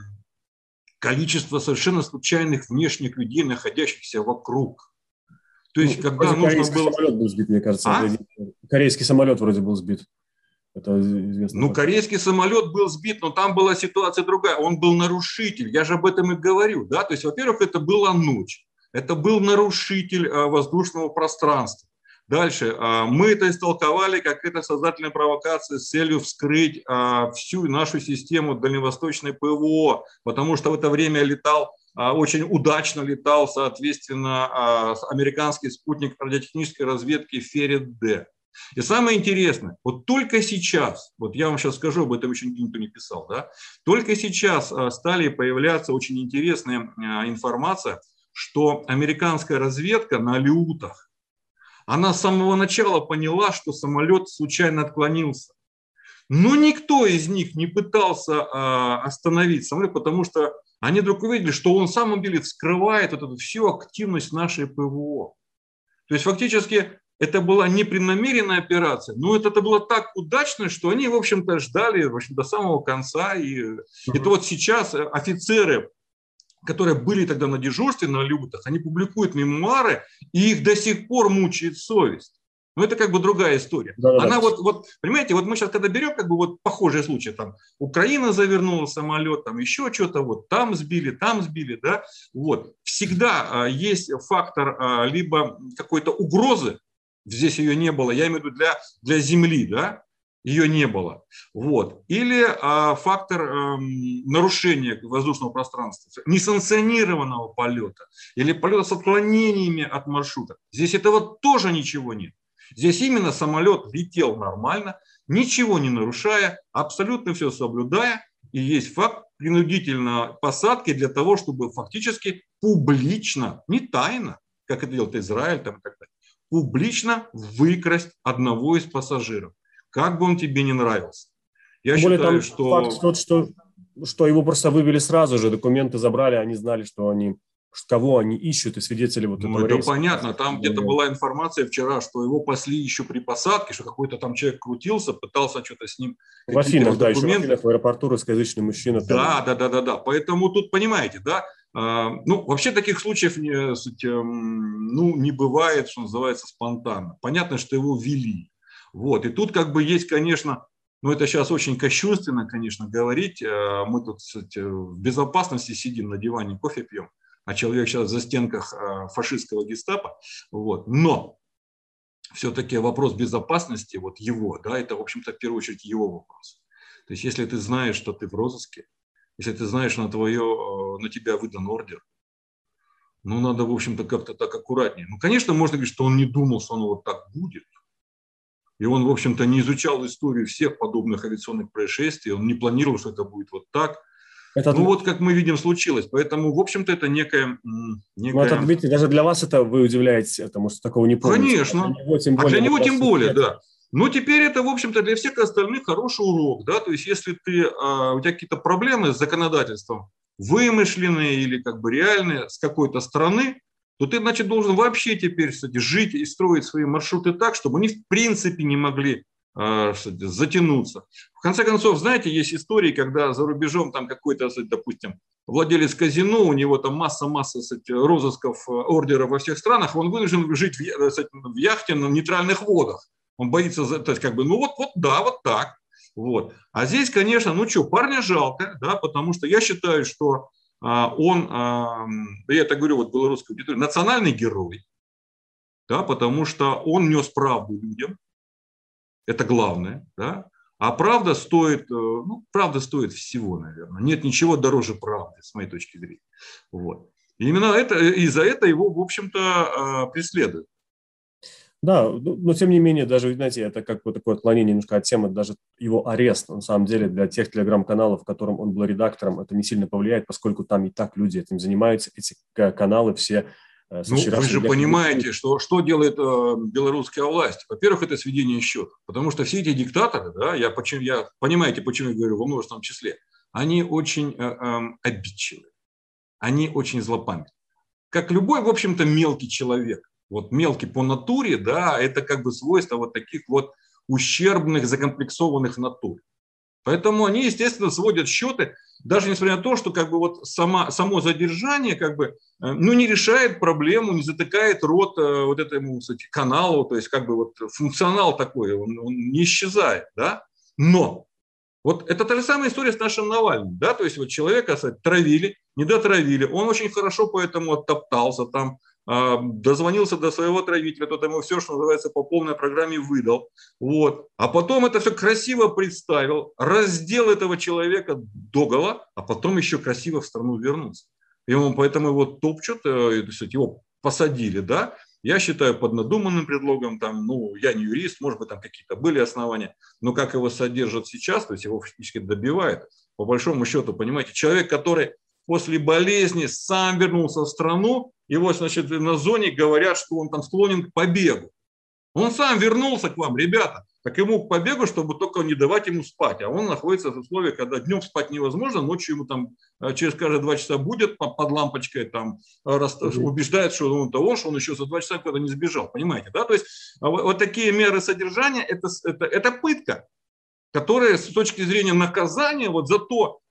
количество совершенно случайных внешних людей, находящихся вокруг. То есть, ну, когда нужно корейский было... самолет был сбит, мне кажется. А? Корейский самолет вроде был сбит. Это известно. Ну, корейский самолет был сбит, но там была ситуация другая. Он был нарушитель. Я же об этом и говорю. Да? То есть, во-первых, это была ночь. Это был нарушитель а, воздушного пространства. Дальше. А, мы это истолковали как это сознательная провокация с целью вскрыть а, всю нашу систему дальневосточной ПВО, потому что в это время летал очень удачно летал, соответственно, американский спутник радиотехнической разведки Феррит-Д. И самое интересное, вот только сейчас, вот я вам сейчас скажу, об этом еще никто не писал, да, только сейчас стали появляться очень интересная информация, что американская разведка на Алеутах, она с самого начала поняла, что самолет случайно отклонился. Но никто из них не пытался остановить самолет, потому что они вдруг увидели, что он на самом деле вскрывает вот эту всю активность нашей ПВО. То есть фактически это была непреднамеренная операция, но это, это было так удачно, что они, в общем-то, ждали в общем, до самого конца. И uh-huh. это вот сейчас офицеры, которые были тогда на дежурстве на Алеутах, они публикуют мемуары, и их до сих пор мучает совесть. Но это как бы другая история. Да, да, Она да. вот, вот, понимаете, вот мы сейчас когда берем как бы вот похожие случаи, там Украина завернула самолет, там еще что-то, вот там сбили, там сбили, да, вот. Всегда а, есть фактор а, либо какой-то угрозы, здесь ее не было, я имею в виду для, для земли, да, ее не было, вот. Или а, фактор а, нарушения воздушного пространства, несанкционированного полета, или полета с отклонениями от маршрута. Здесь этого тоже ничего нет. Здесь именно самолет летел нормально, ничего не нарушая, абсолютно все соблюдая, и есть факт принудительной посадки для того, чтобы фактически публично, не тайно, как это делает Израиль там, и так далее, публично выкрасть одного из пассажиров, как бы он тебе не нравился. Я Тем более считаю, там что... факт тот, что, что его просто вывели сразу же, документы забрали, они знали, что они, кого они ищут, и свидетели вот Ну, этого это рейса. понятно. Там где-то была информация вчера, что его пасли еще при посадке, что какой-то там человек крутился, пытался что-то с ним... В Афинах, да, еще в документы. Афинах в аэропорту русскоязычный мужчина. Да, там... да, да, да, да. Поэтому тут, понимаете, да, ну, вообще таких случаев ну, не бывает, что называется, спонтанно. Понятно, что его вели. Вот. И тут как бы есть, конечно, ну, это сейчас очень кощунственно, конечно, говорить. Мы тут, кстати, в безопасности сидим на диване, кофе пьем, а человек сейчас в застенках фашистского гестапо. Вот. Но все-таки вопрос безопасности, вот его, да, это, в общем-то, в первую очередь его вопрос. То есть, если ты знаешь, что ты в розыске, если ты знаешь, что на, твое, на тебя выдан ордер, ну, надо, в общем-то, как-то так аккуратнее. Ну, конечно, можно говорить, что он не думал, что оно вот так будет. И он, в общем-то, не изучал историю всех подобных авиационных происшествий, он не планировал, что это будет вот так. Это... Ну, вот как мы видим, случилось. Поэтому, в общем-то, это некая... некая... Ну, это, Дмитрий, даже для вас это вы удивляетесь этому, что такого не помните. Конечно. А для него тем более, а для него тем более, лет. да. Но теперь это, в общем-то, для всех остальных хороший урок. Да? То есть, если ты, а, у тебя какие-то проблемы с законодательством, вымышленные или как бы реальные, с какой-то страны, то ты, значит, должен вообще теперь, кстати, жить и строить свои маршруты так, чтобы они в принципе не могли а, кстати, затянуться. В конце концов, знаете, есть истории, когда за рубежом там какой-то, кстати, допустим, владелец казино, у него там масса-масса кстати, розысков, ордеров во всех странах, он вынужден жить в, кстати, в яхте на нейтральных водах. Он боится, то есть как бы, ну вот, вот, да, вот так. Вот. А здесь, конечно, ну что, парня жалко, да, потому что я считаю, что а, он, а, я это говорю вот белорусской аудитории, национальный герой, да, потому что он нес правду людям, это главное, да, а правда стоит, ну, правда стоит всего, наверное, нет ничего дороже правды, с моей точки зрения. Вот. И именно это, и за это его, в общем-то, преследуют. Да, но тем не менее, даже, знаете, это как бы такое отклонение немножко от темы, даже его арест, на самом деле, для тех телеграм-каналов, в котором он был редактором, это не сильно повлияет, поскольку там и так люди этим занимаются, эти каналы все... Ну, вы же понимаете, что, что делает э, белорусская власть. Во-первых, это сведение счетов, потому что все эти диктаторы, да, я, почему, я понимаете, почему я говорю во множественном числе, они очень э, э, обидчивы, они очень злопамятны. Как любой, в общем-то, мелкий человек. Вот мелкий по натуре, да, это как бы свойство вот таких вот ущербных, закомплексованных натур. Поэтому они, естественно, сводят счеты, даже несмотря на то, что как бы вот сама, само задержание как бы, ну, не решает проблему, не затыкает рот вот этому, кстати, каналу, то есть как бы вот функционал такой, он, он не исчезает, да. Но вот это та же самая история с нашим Навальным, да, то есть вот человека, кстати, травили, не дотравили, он очень хорошо поэтому оттоптался там, дозвонился до своего отравителя, тот ему все, что называется, по полной программе выдал. Вот. А потом это все красиво представил, раздел этого человека догола, а потом еще красиво в страну вернулся. И он, поэтому его топчут, его посадили, да. Я считаю, под надуманным предлогом, там, ну, я не юрист, может быть, там какие-то были основания, но как его содержат сейчас, то есть его фактически добивают, по большому счету, понимаете, человек, который после болезни сам вернулся в страну, его, значит, на зоне говорят, что он там склонен к побегу. Он сам вернулся к вам, ребята, так ему к побегу, чтобы только не давать ему спать. А он находится в условиях, когда днем спать невозможно, ночью ему там через каждые два часа будет под лампочкой, там, убеждает, что он того, что он еще за два часа куда-то не сбежал. Понимаете, да? То есть вот такие меры содержания, это, это, это пытка, которая с точки зрения наказания вот за то,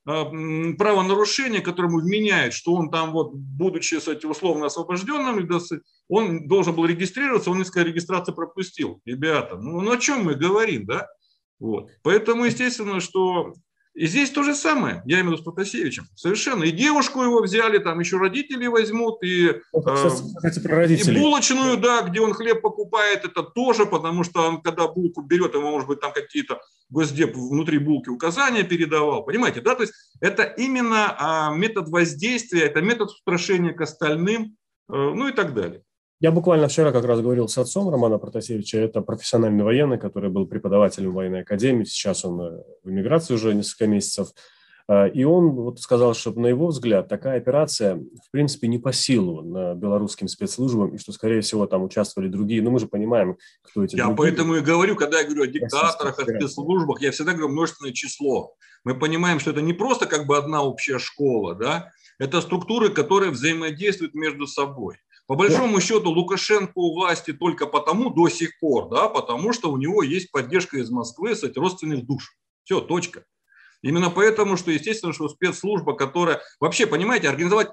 правонарушение, которому вменяет, что он там, вот, будучи, кстати, условно освобожденным, он должен был регистрироваться, он несколько регистраций пропустил. Ребята, ну, ну о чем мы говорим, да? Вот. Поэтому, естественно, что... И здесь то же самое, я имею в виду с Протасевичем, совершенно. И девушку его взяли, там еще родители возьмут, и, кстати, про и булочную, да, где он хлеб покупает, это тоже, потому что он, когда булку берет, ему, может быть, там какие-то госдеп внутри булки указания передавал, понимаете, да? То есть это именно метод воздействия, это метод устрашения к остальным, ну и так далее. Я буквально вчера как раз говорил с отцом Романа Протасевича, это профессиональный военный, который был преподавателем военной академии, сейчас он в эмиграции уже несколько месяцев, и он вот сказал, что на его взгляд такая операция в принципе не по силу на белорусским спецслужбам, и что скорее всего там участвовали другие, но мы же понимаем, кто эти я другие. Я поэтому и говорю, когда я говорю о диктаторах, о спецслужбах, я всегда говорю множественное число. Мы понимаем, что это не просто как бы одна общая школа, да, это структуры, которые взаимодействуют между собой. По большому счету Лукашенко у власти только потому до сих пор, да, потому что у него есть поддержка из Москвы, кстати, родственных душ. Все, точка. Именно поэтому, что, естественно, что спецслужба, которая... Вообще, понимаете, организовать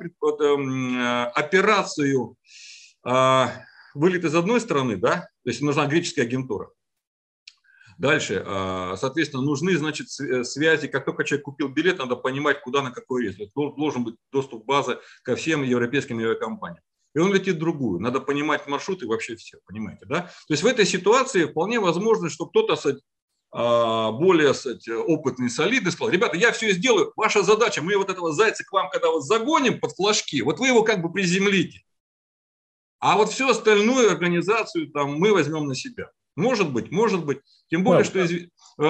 операцию вылет из одной страны, да, то есть нужна греческая агентура. Дальше, соответственно, нужны, значит, связи. Как только человек купил билет, надо понимать, куда, на какой рейс. Должен быть доступ базы ко всем европейским авиакомпаниям. И он летит в другую. Надо понимать маршрут и вообще все, понимаете, да? То есть в этой ситуации вполне возможно, что кто-то более опытный, солидный сказал: ребята, я все сделаю, ваша задача, мы вот этого зайца к вам, когда вот загоним под флажки, вот вы его как бы приземлите. А вот всю остальную организацию там мы возьмем на себя. Может быть, может быть. Тем более, что э,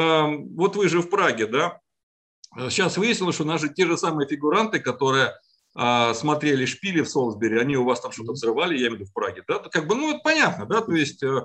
вот вы же в Праге, да? Сейчас выяснилось, что у нас же те же самые фигуранты, которые э, смотрели шпили в Солсбери, они у вас там что-то взрывали, я имею в виду в Праге, да? Как бы, ну, это понятно, да? То есть э,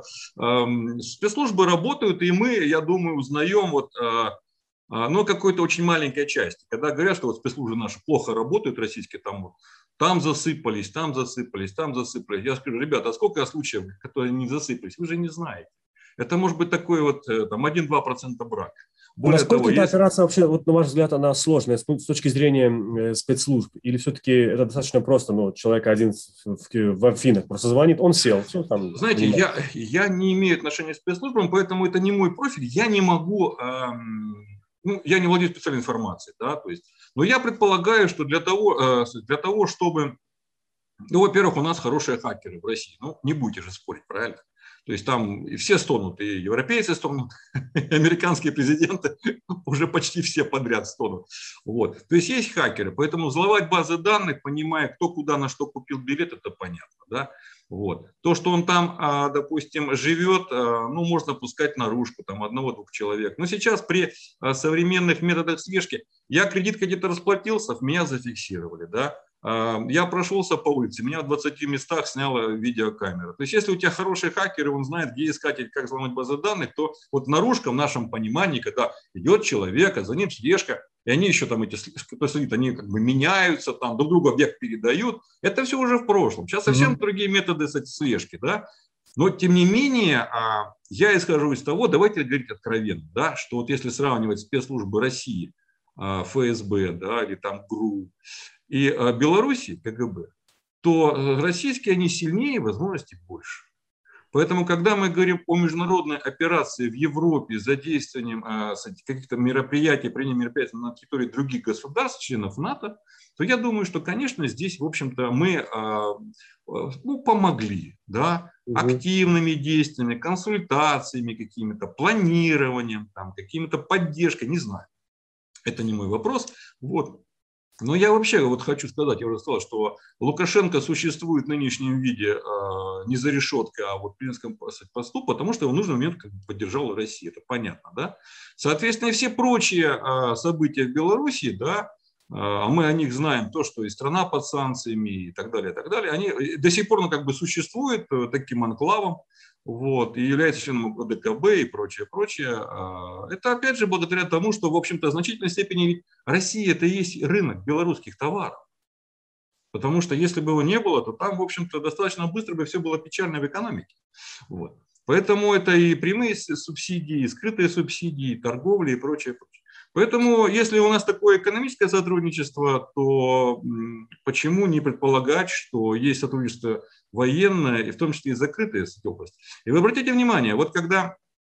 э, спецслужбы работают, и мы, я думаю, узнаем вот, э, ну, какой-то очень маленькой части. Когда говорят, что вот спецслужбы наши плохо работают, российские, там вот, там засыпались, там засыпались, там засыпались. Я скажу: ребята, а сколько случаев, которые не засыпались, вы же не знаете. Это может быть такой вот там один-два процента брака. Более Насколько того, эта есть... операция вообще, вот, на ваш взгляд, она сложная с точки зрения спецслужб? Или все-таки это достаточно просто, ну, человек один в, в Афинах просто звонит, он сел, все там. Знаете, я, я не имею отношения к спецслужбам, поэтому это не мой профиль. Я не могу, эм, ну, я не владею специальной информацией, да, то есть, но я предполагаю, что для того, э, для того, чтобы, ну, во-первых, у нас хорошие хакеры в России, ну, не будете же спорить, правильно? То есть там и все стонут, и европейцы стонут, и американские президенты уже почти все подряд стонут. Вот. То есть есть хакеры, поэтому взломать базы данных, понимая, кто куда на что купил билет, это понятно. Да? Вот. То, что он там, допустим, живет, ну, можно пускать наружку, там, одного-двух человек. Но сейчас при современных методах слежки, я кредит где-то расплатился, меня зафиксировали, да. Я прошелся по улице, меня в двадцати местах сняла видеокамера. То есть если у тебя хороший хакер, и он знает, где искать и как взломать базы данных, то вот наружка в нашем понимании, когда идет человек, а за ним слежка, и они еще там, эти, кто следит, они как бы меняются, там друг другу объект передают, это все уже в прошлом. Сейчас совсем mm-hmm. другие методы слежки, да. Но тем не менее, я исхожу из того, давайте говорить откровенно, да, что вот если сравнивать спецслужбы России, эф эс бэ, да, или там ГРУ, и Беларуси, ка гэ бэ, то российские они сильнее, возможностей больше. Поэтому, когда мы говорим о международной операции в Европе с задействованием каких-то мероприятий, принятия мероприятий на территории других государств, членов НАТО, то я думаю, что, конечно, здесь, в общем-то, мы ну, помогли, да, угу. активными действиями, консультациями какими-то, планированием, там, какими-то поддержкой, не знаю. Это не мой вопрос. Вот. Но я вообще вот хочу сказать, я уже сказал, что Лукашенко существует в нынешнем виде э, не за решеткой, а вот в Пинском посту, потому что его в нужный момент как бы поддержала Россия, это понятно, да. Соответственно, все прочие э, события в Беларуси, да, э, а мы о них знаем, то, что и страна под санкциями и так далее, и так далее, они до сих пор ну, как бы существуют э, таким анклавом. Вот, и является членом о дэ ка бэ и прочее, прочее. Это опять же благодаря тому, что, в общем-то, в значительной степени Россия это и есть рынок белорусских товаров. Потому что если бы его не было, то там, в общем-то, достаточно быстро бы все было печально в экономике. Вот. Поэтому это и прямые субсидии, и скрытые субсидии, и торговля и прочее, прочее. Поэтому, если у нас такое экономическое сотрудничество, то почему не предполагать, что есть сотрудничество военное, и в том числе и закрытая область. И вы обратите внимание, вот когда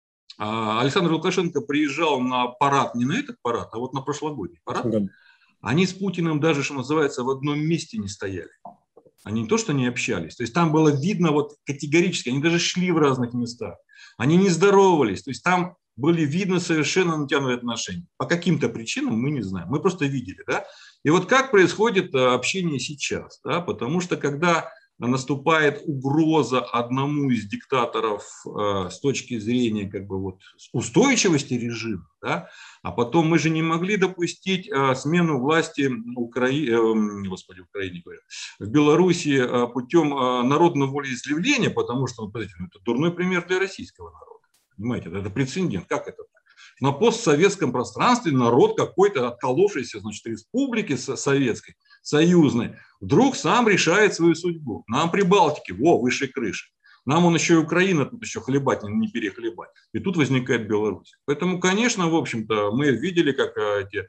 Александр Лукашенко приезжал на парад, не на этот парад, а вот на прошлогодний парад, они с Путиным даже, что называется, в одном месте не стояли. Они не то, что не общались, то есть там было видно вот категорически, они даже шли в разных местах, они не здоровались, то есть там были видны совершенно натянутые отношения. По каким-то причинам мы не знаем, мы просто видели, да. И вот как происходит общение сейчас, да, потому что когда наступает угроза одному из диктаторов э, с точки зрения как бы вот устойчивости режима, да, а потом мы же не могли допустить э, смену власти Украи... э, Господи, Украине, говорю, в Беларуси э, путем э, народного волеизъявления, потому что, ну, подождите, это дурной пример для российского народа. Понимаете, это, это прецедент. Как это так? На постсоветском пространстве народ какой-то отколовшейся, значит, республики советской, союзной, вдруг сам решает свою судьбу. Нам Прибалтики, во, выше крыши. Нам он еще и Украина, тут еще хлебать, не перехлебать. И тут возникает Беларусь. Поэтому, конечно, в общем-то, мы видели, как эти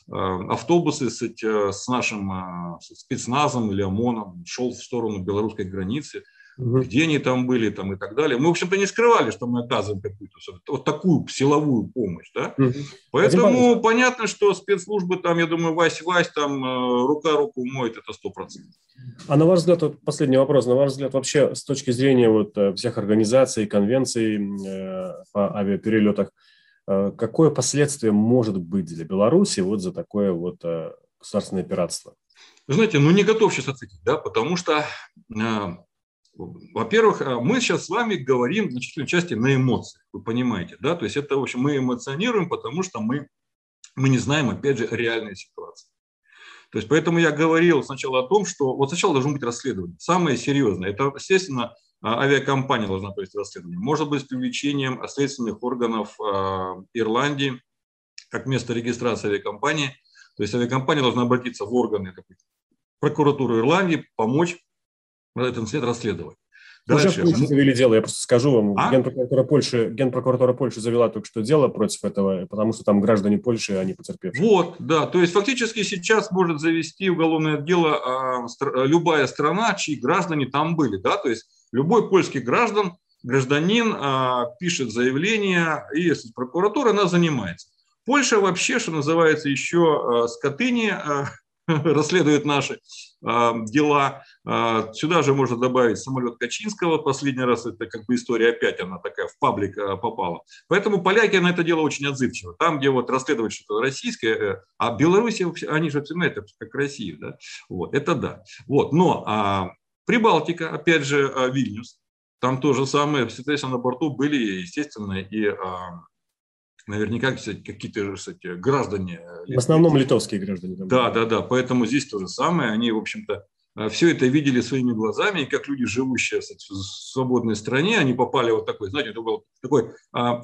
автобусы с, эти, с нашим спецназом или ОМОНом шел в сторону белорусской границы. Угу. Где они там были, там и так далее. Мы, в общем-то, не скрывали, что мы оказываем какую-то вот такую силовую помощь. Да? Угу. Поэтому понятно, что спецслужбы там, я думаю, Вась-Вась, там рука руку моет, это сто процентов. А на ваш взгляд, вот последний вопрос, на ваш взгляд, вообще с точки зрения вот всех организаций, конвенций э, по авиаперелетах, э, какое последствие может быть для Беларуси вот за такое вот э, государственное пиратство? Вы знаете, ну не готов сейчас ответить, да, потому что... Э, Во-первых, мы сейчас с вами говорим в значительной части на эмоциях, вы понимаете, да, то есть это, в общем, мы эмоционируем, потому что мы, мы не знаем, опять же, реальной ситуации. То есть поэтому я говорил сначала о том, что вот сначала должно быть расследование, самое серьезное, это, естественно, авиакомпания должна провести расследование, может быть, с привлечением следственных органов Ирландии, как место регистрации авиакомпании, то есть авиакомпания должна обратиться в органы прокуратуры Ирландии, помочь этот след расследовать. Уже в Польше завели дело, я просто скажу вам, а? Генпрокуратура Польши, Генпрокуратура Польши завела только что дело против этого, потому что там граждане Польши, они потерпевшие. Вот, да, то есть фактически сейчас может завести уголовное дело а, стр- любая страна, чьи граждане там были, да, то есть любой польский граждан, гражданин а, пишет заявление, и если прокуратура, она занимается. Польша вообще, что называется, еще а, скотыни а, расследует наши а, дела. А, сюда же можно добавить самолет Качинского. Последний раз это как бы история опять, она такая в паблик а, попала. Поэтому поляки на это дело очень отзывчивы. Там, где вот расследовать что-то российское, а Беларуси, они же понимают, это как Россия, да? Вот, это да. Вот, но а, Прибалтика, опять же, а, Вильнюс, там то же самое, соответственно, на борту были, естественно, и а, наверняка, кстати, какие-то, кстати, граждане. В основном литовские граждане. Да, да, да. Поэтому здесь то же самое. Они, в общем-то, все это видели своими глазами. И как люди, живущие, кстати, в свободной стране, они попали вот такой, знаете, это был такой а,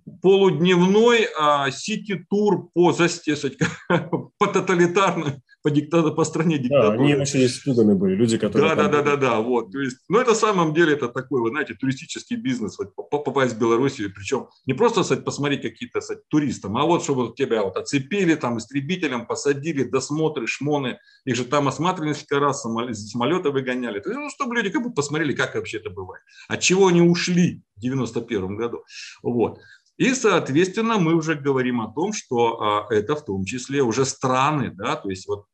полудневной а, сити-тур по, застесать, по тоталитарной, по, диктату, по стране диктатуры. Да, они вообще испуганы были, люди, которые... Да, да, да, да, да, вот. То есть, ну, это на самом деле это такой, вы знаете, туристический бизнес, вот, попасть в Белоруссию, причем не просто, кстати, посмотреть какие-то, кстати, туристам, а вот, чтобы тебя вот оцепили, там, истребителем посадили, досмотры, шмоны, их же там осматривали несколько раз, самолеты выгоняли. То есть, ну, чтобы люди как бы посмотрели, как вообще это бывает. От чего они ушли в девяносто первом году. Вот. И, соответственно, мы уже говорим о том, что а, это в том числе уже страны, да, то есть вот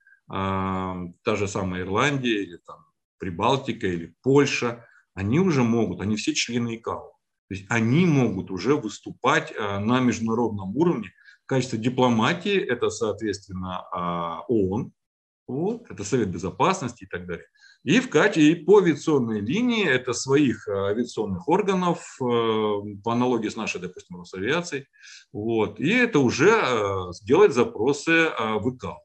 а, та же самая Ирландия или там Прибалтика или Польша, они уже могут, они все члены ИКАО. То есть они могут уже выступать а, на международном уровне в качестве дипломатии, это, соответственно, а, ООН, вот, это Совет Безопасности и так далее. И, в качестве, и по авиационной линии это своих авиационных органов, по аналогии с нашей, допустим, Росавиацией. Вот, и это уже сделать запросы в ИКАО.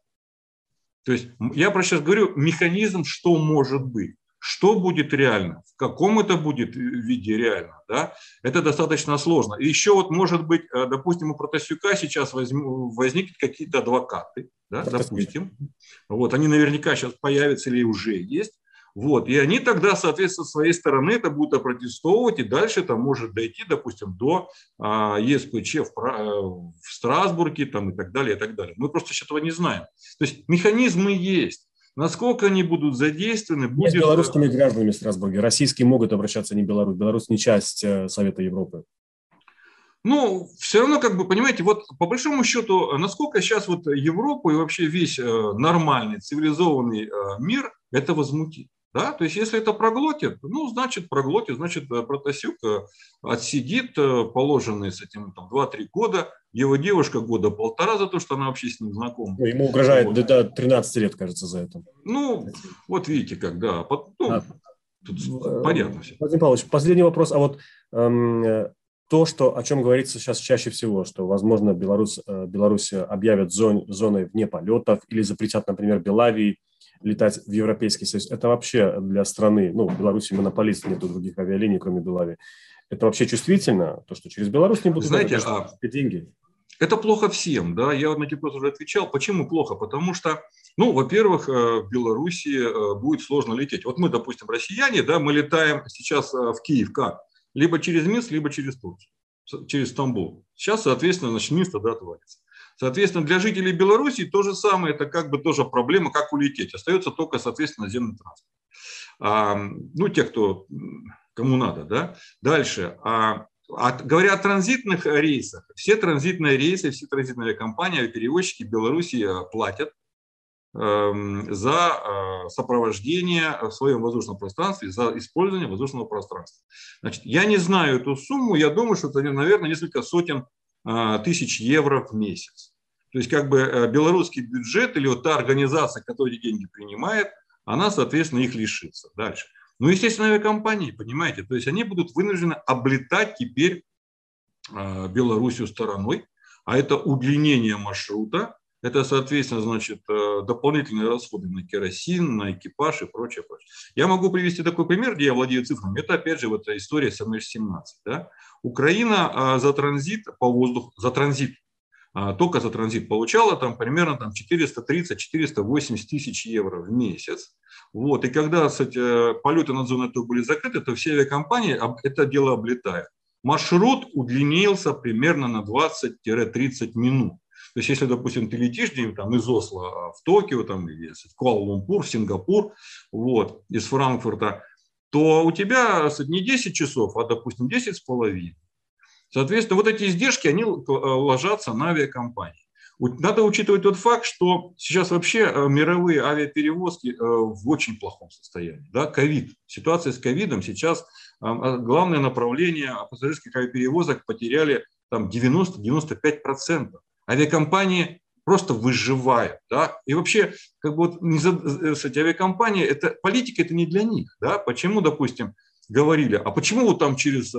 То есть я про сейчас говорю механизм, что может быть. Что будет реально, в каком это будет виде реально, да? Это достаточно сложно. И еще вот может быть, допустим, у Протасюка сейчас возникнут какие-то адвокаты, да, допустим. Вот, они наверняка сейчас появятся или уже есть. Вот. И они тогда, соответственно, со своей стороны это будут опротестовывать, и дальше это может дойти, допустим, до а, ЕСПЧ в, в Страсбурге там, и так далее, и так далее. Мы просто сейчас этого не знаем. То есть механизмы есть. Насколько они будут задействованы, будет... С белорусскими гражданами в Страсбурге. Российские могут обращаться, не Беларусь. Беларусь не часть Совета Европы. Ну, все равно, как бы, понимаете, вот по большому счету, насколько сейчас вот Европу и вообще весь нормальный, цивилизованный мир это возмутит. Да? То есть, если это проглотит, ну, значит, проглотит, значит, Протасюк отсидит положенные с этим там, два-три года, его девушка года полтора за то, что она вообще с ним знакома. Ну, ему угрожает вот. до тринадцати лет, кажется, за это. Ну, вот видите, как, да. Ну, а, тут понятно все. Владимир Павлович, последний вопрос. А вот эм, то, что, о чем говорится сейчас чаще всего, что, возможно, Беларусь, Беларусь объявят зон, зоной вне полетов или запретят, например, Белавии летать в Европейский Союз. Это вообще для страны, ну, в Беларуси монополист, нету других авиалиний, кроме Белавии. Это вообще чувствительно, то, что через Беларусь не будут Знаете, а деньги? Это плохо всем, да, я на этот вопрос уже отвечал. Почему плохо? Потому что, ну, во-первых, в Беларуси будет сложно лететь. Вот мы, допустим, россияне, да, мы летаем сейчас в Киев как? Либо через Минск, либо через Турцию, через Стамбул. Сейчас, соответственно, значит, Минск тогда отвалится. Соответственно, для жителей Беларуси то же самое, это как бы тоже проблема, как улететь. Остается только, соответственно, наземный транспорт. А, ну, те, кто, кому надо, да. Дальше. А, а, говоря о транзитных рейсах, все транзитные рейсы, все транзитные авиакомпании, перевозчики Беларуси платят э, за э, сопровождение в своем воздушном пространстве, за использование воздушного пространства. Значит, я не знаю эту сумму, я думаю, что это, наверное, несколько сотен э, тысяч евро в месяц. То есть, как бы белорусский бюджет или вот та организация, которая эти деньги принимает, она, соответственно, их лишится. Дальше. Ну, естественно, авиакомпании, понимаете, то есть они будут вынуждены облетать теперь э, Белоруссию стороной, а это удлинение маршрута, это, соответственно, значит, э, дополнительные расходы на керосин, на экипаж и прочее, прочее. Я могу привести такой пример, где я владею цифрами. Это, опять же, вот эта история с эм эйч семнадцать. Да? Украина э, за транзит по воздуху, за транзит, только за транзит получала там примерно там, четыреста тридцать - четыреста восемьдесят тысяч евро в месяц. Вот. И когда, кстати, полеты над зоной ТО были закрыты, то все авиакомпании это дело облетают. Маршрут удлинился примерно на двадцать - тридцать минут. То есть, если, допустим, ты летишь где-нибудь там из Осло в Токио, там, или в Куала-Лумпур, в Сингапур, вот, из Франкфурта, то у тебя не десять часов, а, допустим, десять с половиной. Соответственно, вот эти издержки, они ложатся на авиакомпании. Надо учитывать тот факт, что сейчас вообще мировые авиаперевозки в очень плохом состоянии. Да, ковид. Ситуация с ковидом сейчас главное направление пассажирских авиаперевозок потеряли там девяносто - девяносто пять процентов. Авиакомпании просто выживают. Да? И вообще, как бы вот, не за, кстати, авиакомпании, это, политика это не для них. Да? Почему, допустим, говорили, а почему вот там через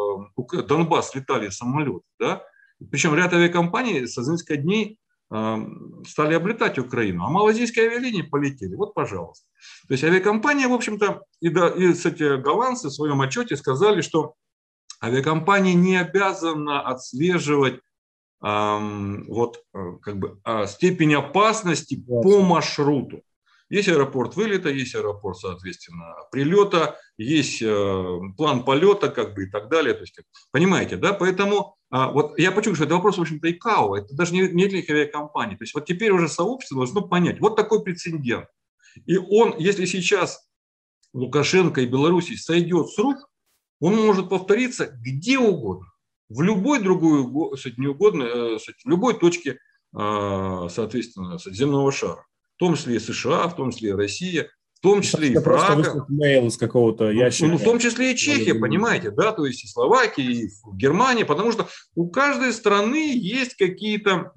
э, Донбасс летали самолеты, да? Причем ряд авиакомпаний с несколько дней э, стали облетать Украину, а малазийские авиалинии полетели. Вот, пожалуйста. То есть авиакомпания, в общем-то, и, да, и кстати, голландцы в своем отчете сказали, что авиакомпания не обязана отслеживать э, вот, э, как бы, э, степень опасности по маршруту. Есть аэропорт вылета, есть аэропорт, соответственно, прилета, есть э, план полета, как бы и так далее. То есть, как, понимаете, да? Поэтому э, вот я почему что это вопрос, в общем-то, ИКАО, это даже не, не для авиакомпаний. То есть вот теперь уже сообщество должно понять, вот такой прецедент. И он, если сейчас Лукашенко и Белоруссия сойдет с рук, он может повториться где угодно, в любой другой, не угодно, в любой точке, соответственно, земного шара. В том числе и США, в том числе и Россия, в том числе и Прага. Мейл с какого-то ящика. Ну, в том числе и Чехия, понимаете, да, то есть и Словакия, и Германия, потому что у каждой страны есть какие-то,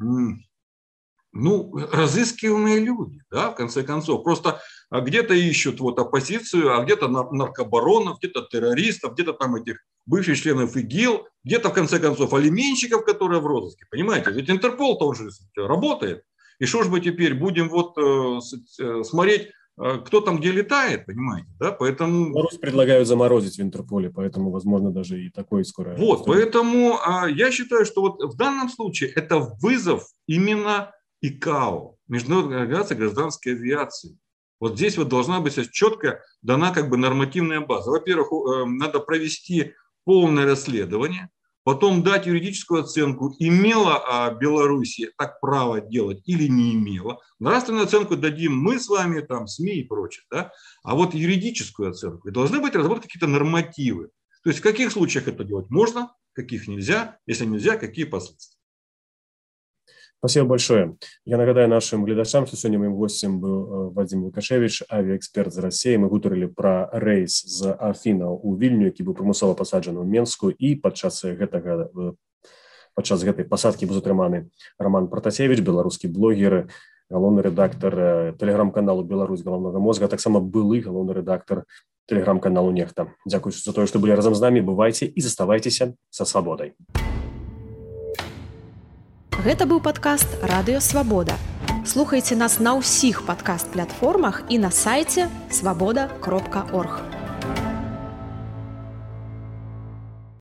ну, разыскиваемые люди, да, в конце концов. Просто где-то ищут вот оппозицию, а где-то наркобаронов, где-то террористов, где-то там этих бывших членов ИГИЛ, где-то, в конце концов, алименщиков, которые в розыске, понимаете. Ведь Интерпол тоже работает. И что ж мы теперь будем вот э, смотреть, э, кто там где летает, понимаете, да, поэтому... Беларусь предлагают заморозить в Интерполе, поэтому, возможно, даже и такой скоро... Вот, поэтому э, я считаю, что вот в данном случае это вызов именно ИКАО, Международной организации гражданской авиации. Вот здесь вот должна быть четко дана как бы нормативная база. Во-первых, надо провести полное расследование, потом дать юридическую оценку, имела Беларусь так право делать или не имела. Нравственную оценку дадим мы с вами, там, СМИ и прочее. Да? А вот юридическую оценку. И должны быть разработаны какие-то нормативы. То есть в каких случаях это делать можно, в каких нельзя, если нельзя, какие последствия. Спасибо большое. Я нагадаю нашим глядачам, что сегодня моим гостем был Вадим Лукашевич, авіаэксперт з Расіі. Мы гутарылі пра рэйс з Афінаў у Вільню, які быў прымусова пасаджаны ў Менску, і падчас гэтага падчас гэтай пасадкі быў затрыманы Роман Пратасевич, беларускі блогер, галоўны рэдактар тэлеграм-каналу «Беларусь галаўнога мозга», а таксама былы галоўны рэдактар тэлеграм-каналу «Нехта». Дзякуй за тое, што былі разам з намі. Бывайце і заставайцеся са свабодай. Гэта быў падкаст «Радыё Свабода». Слухайце нас на ўсіх падкаст-платформах і на сайце свабода кропка орг.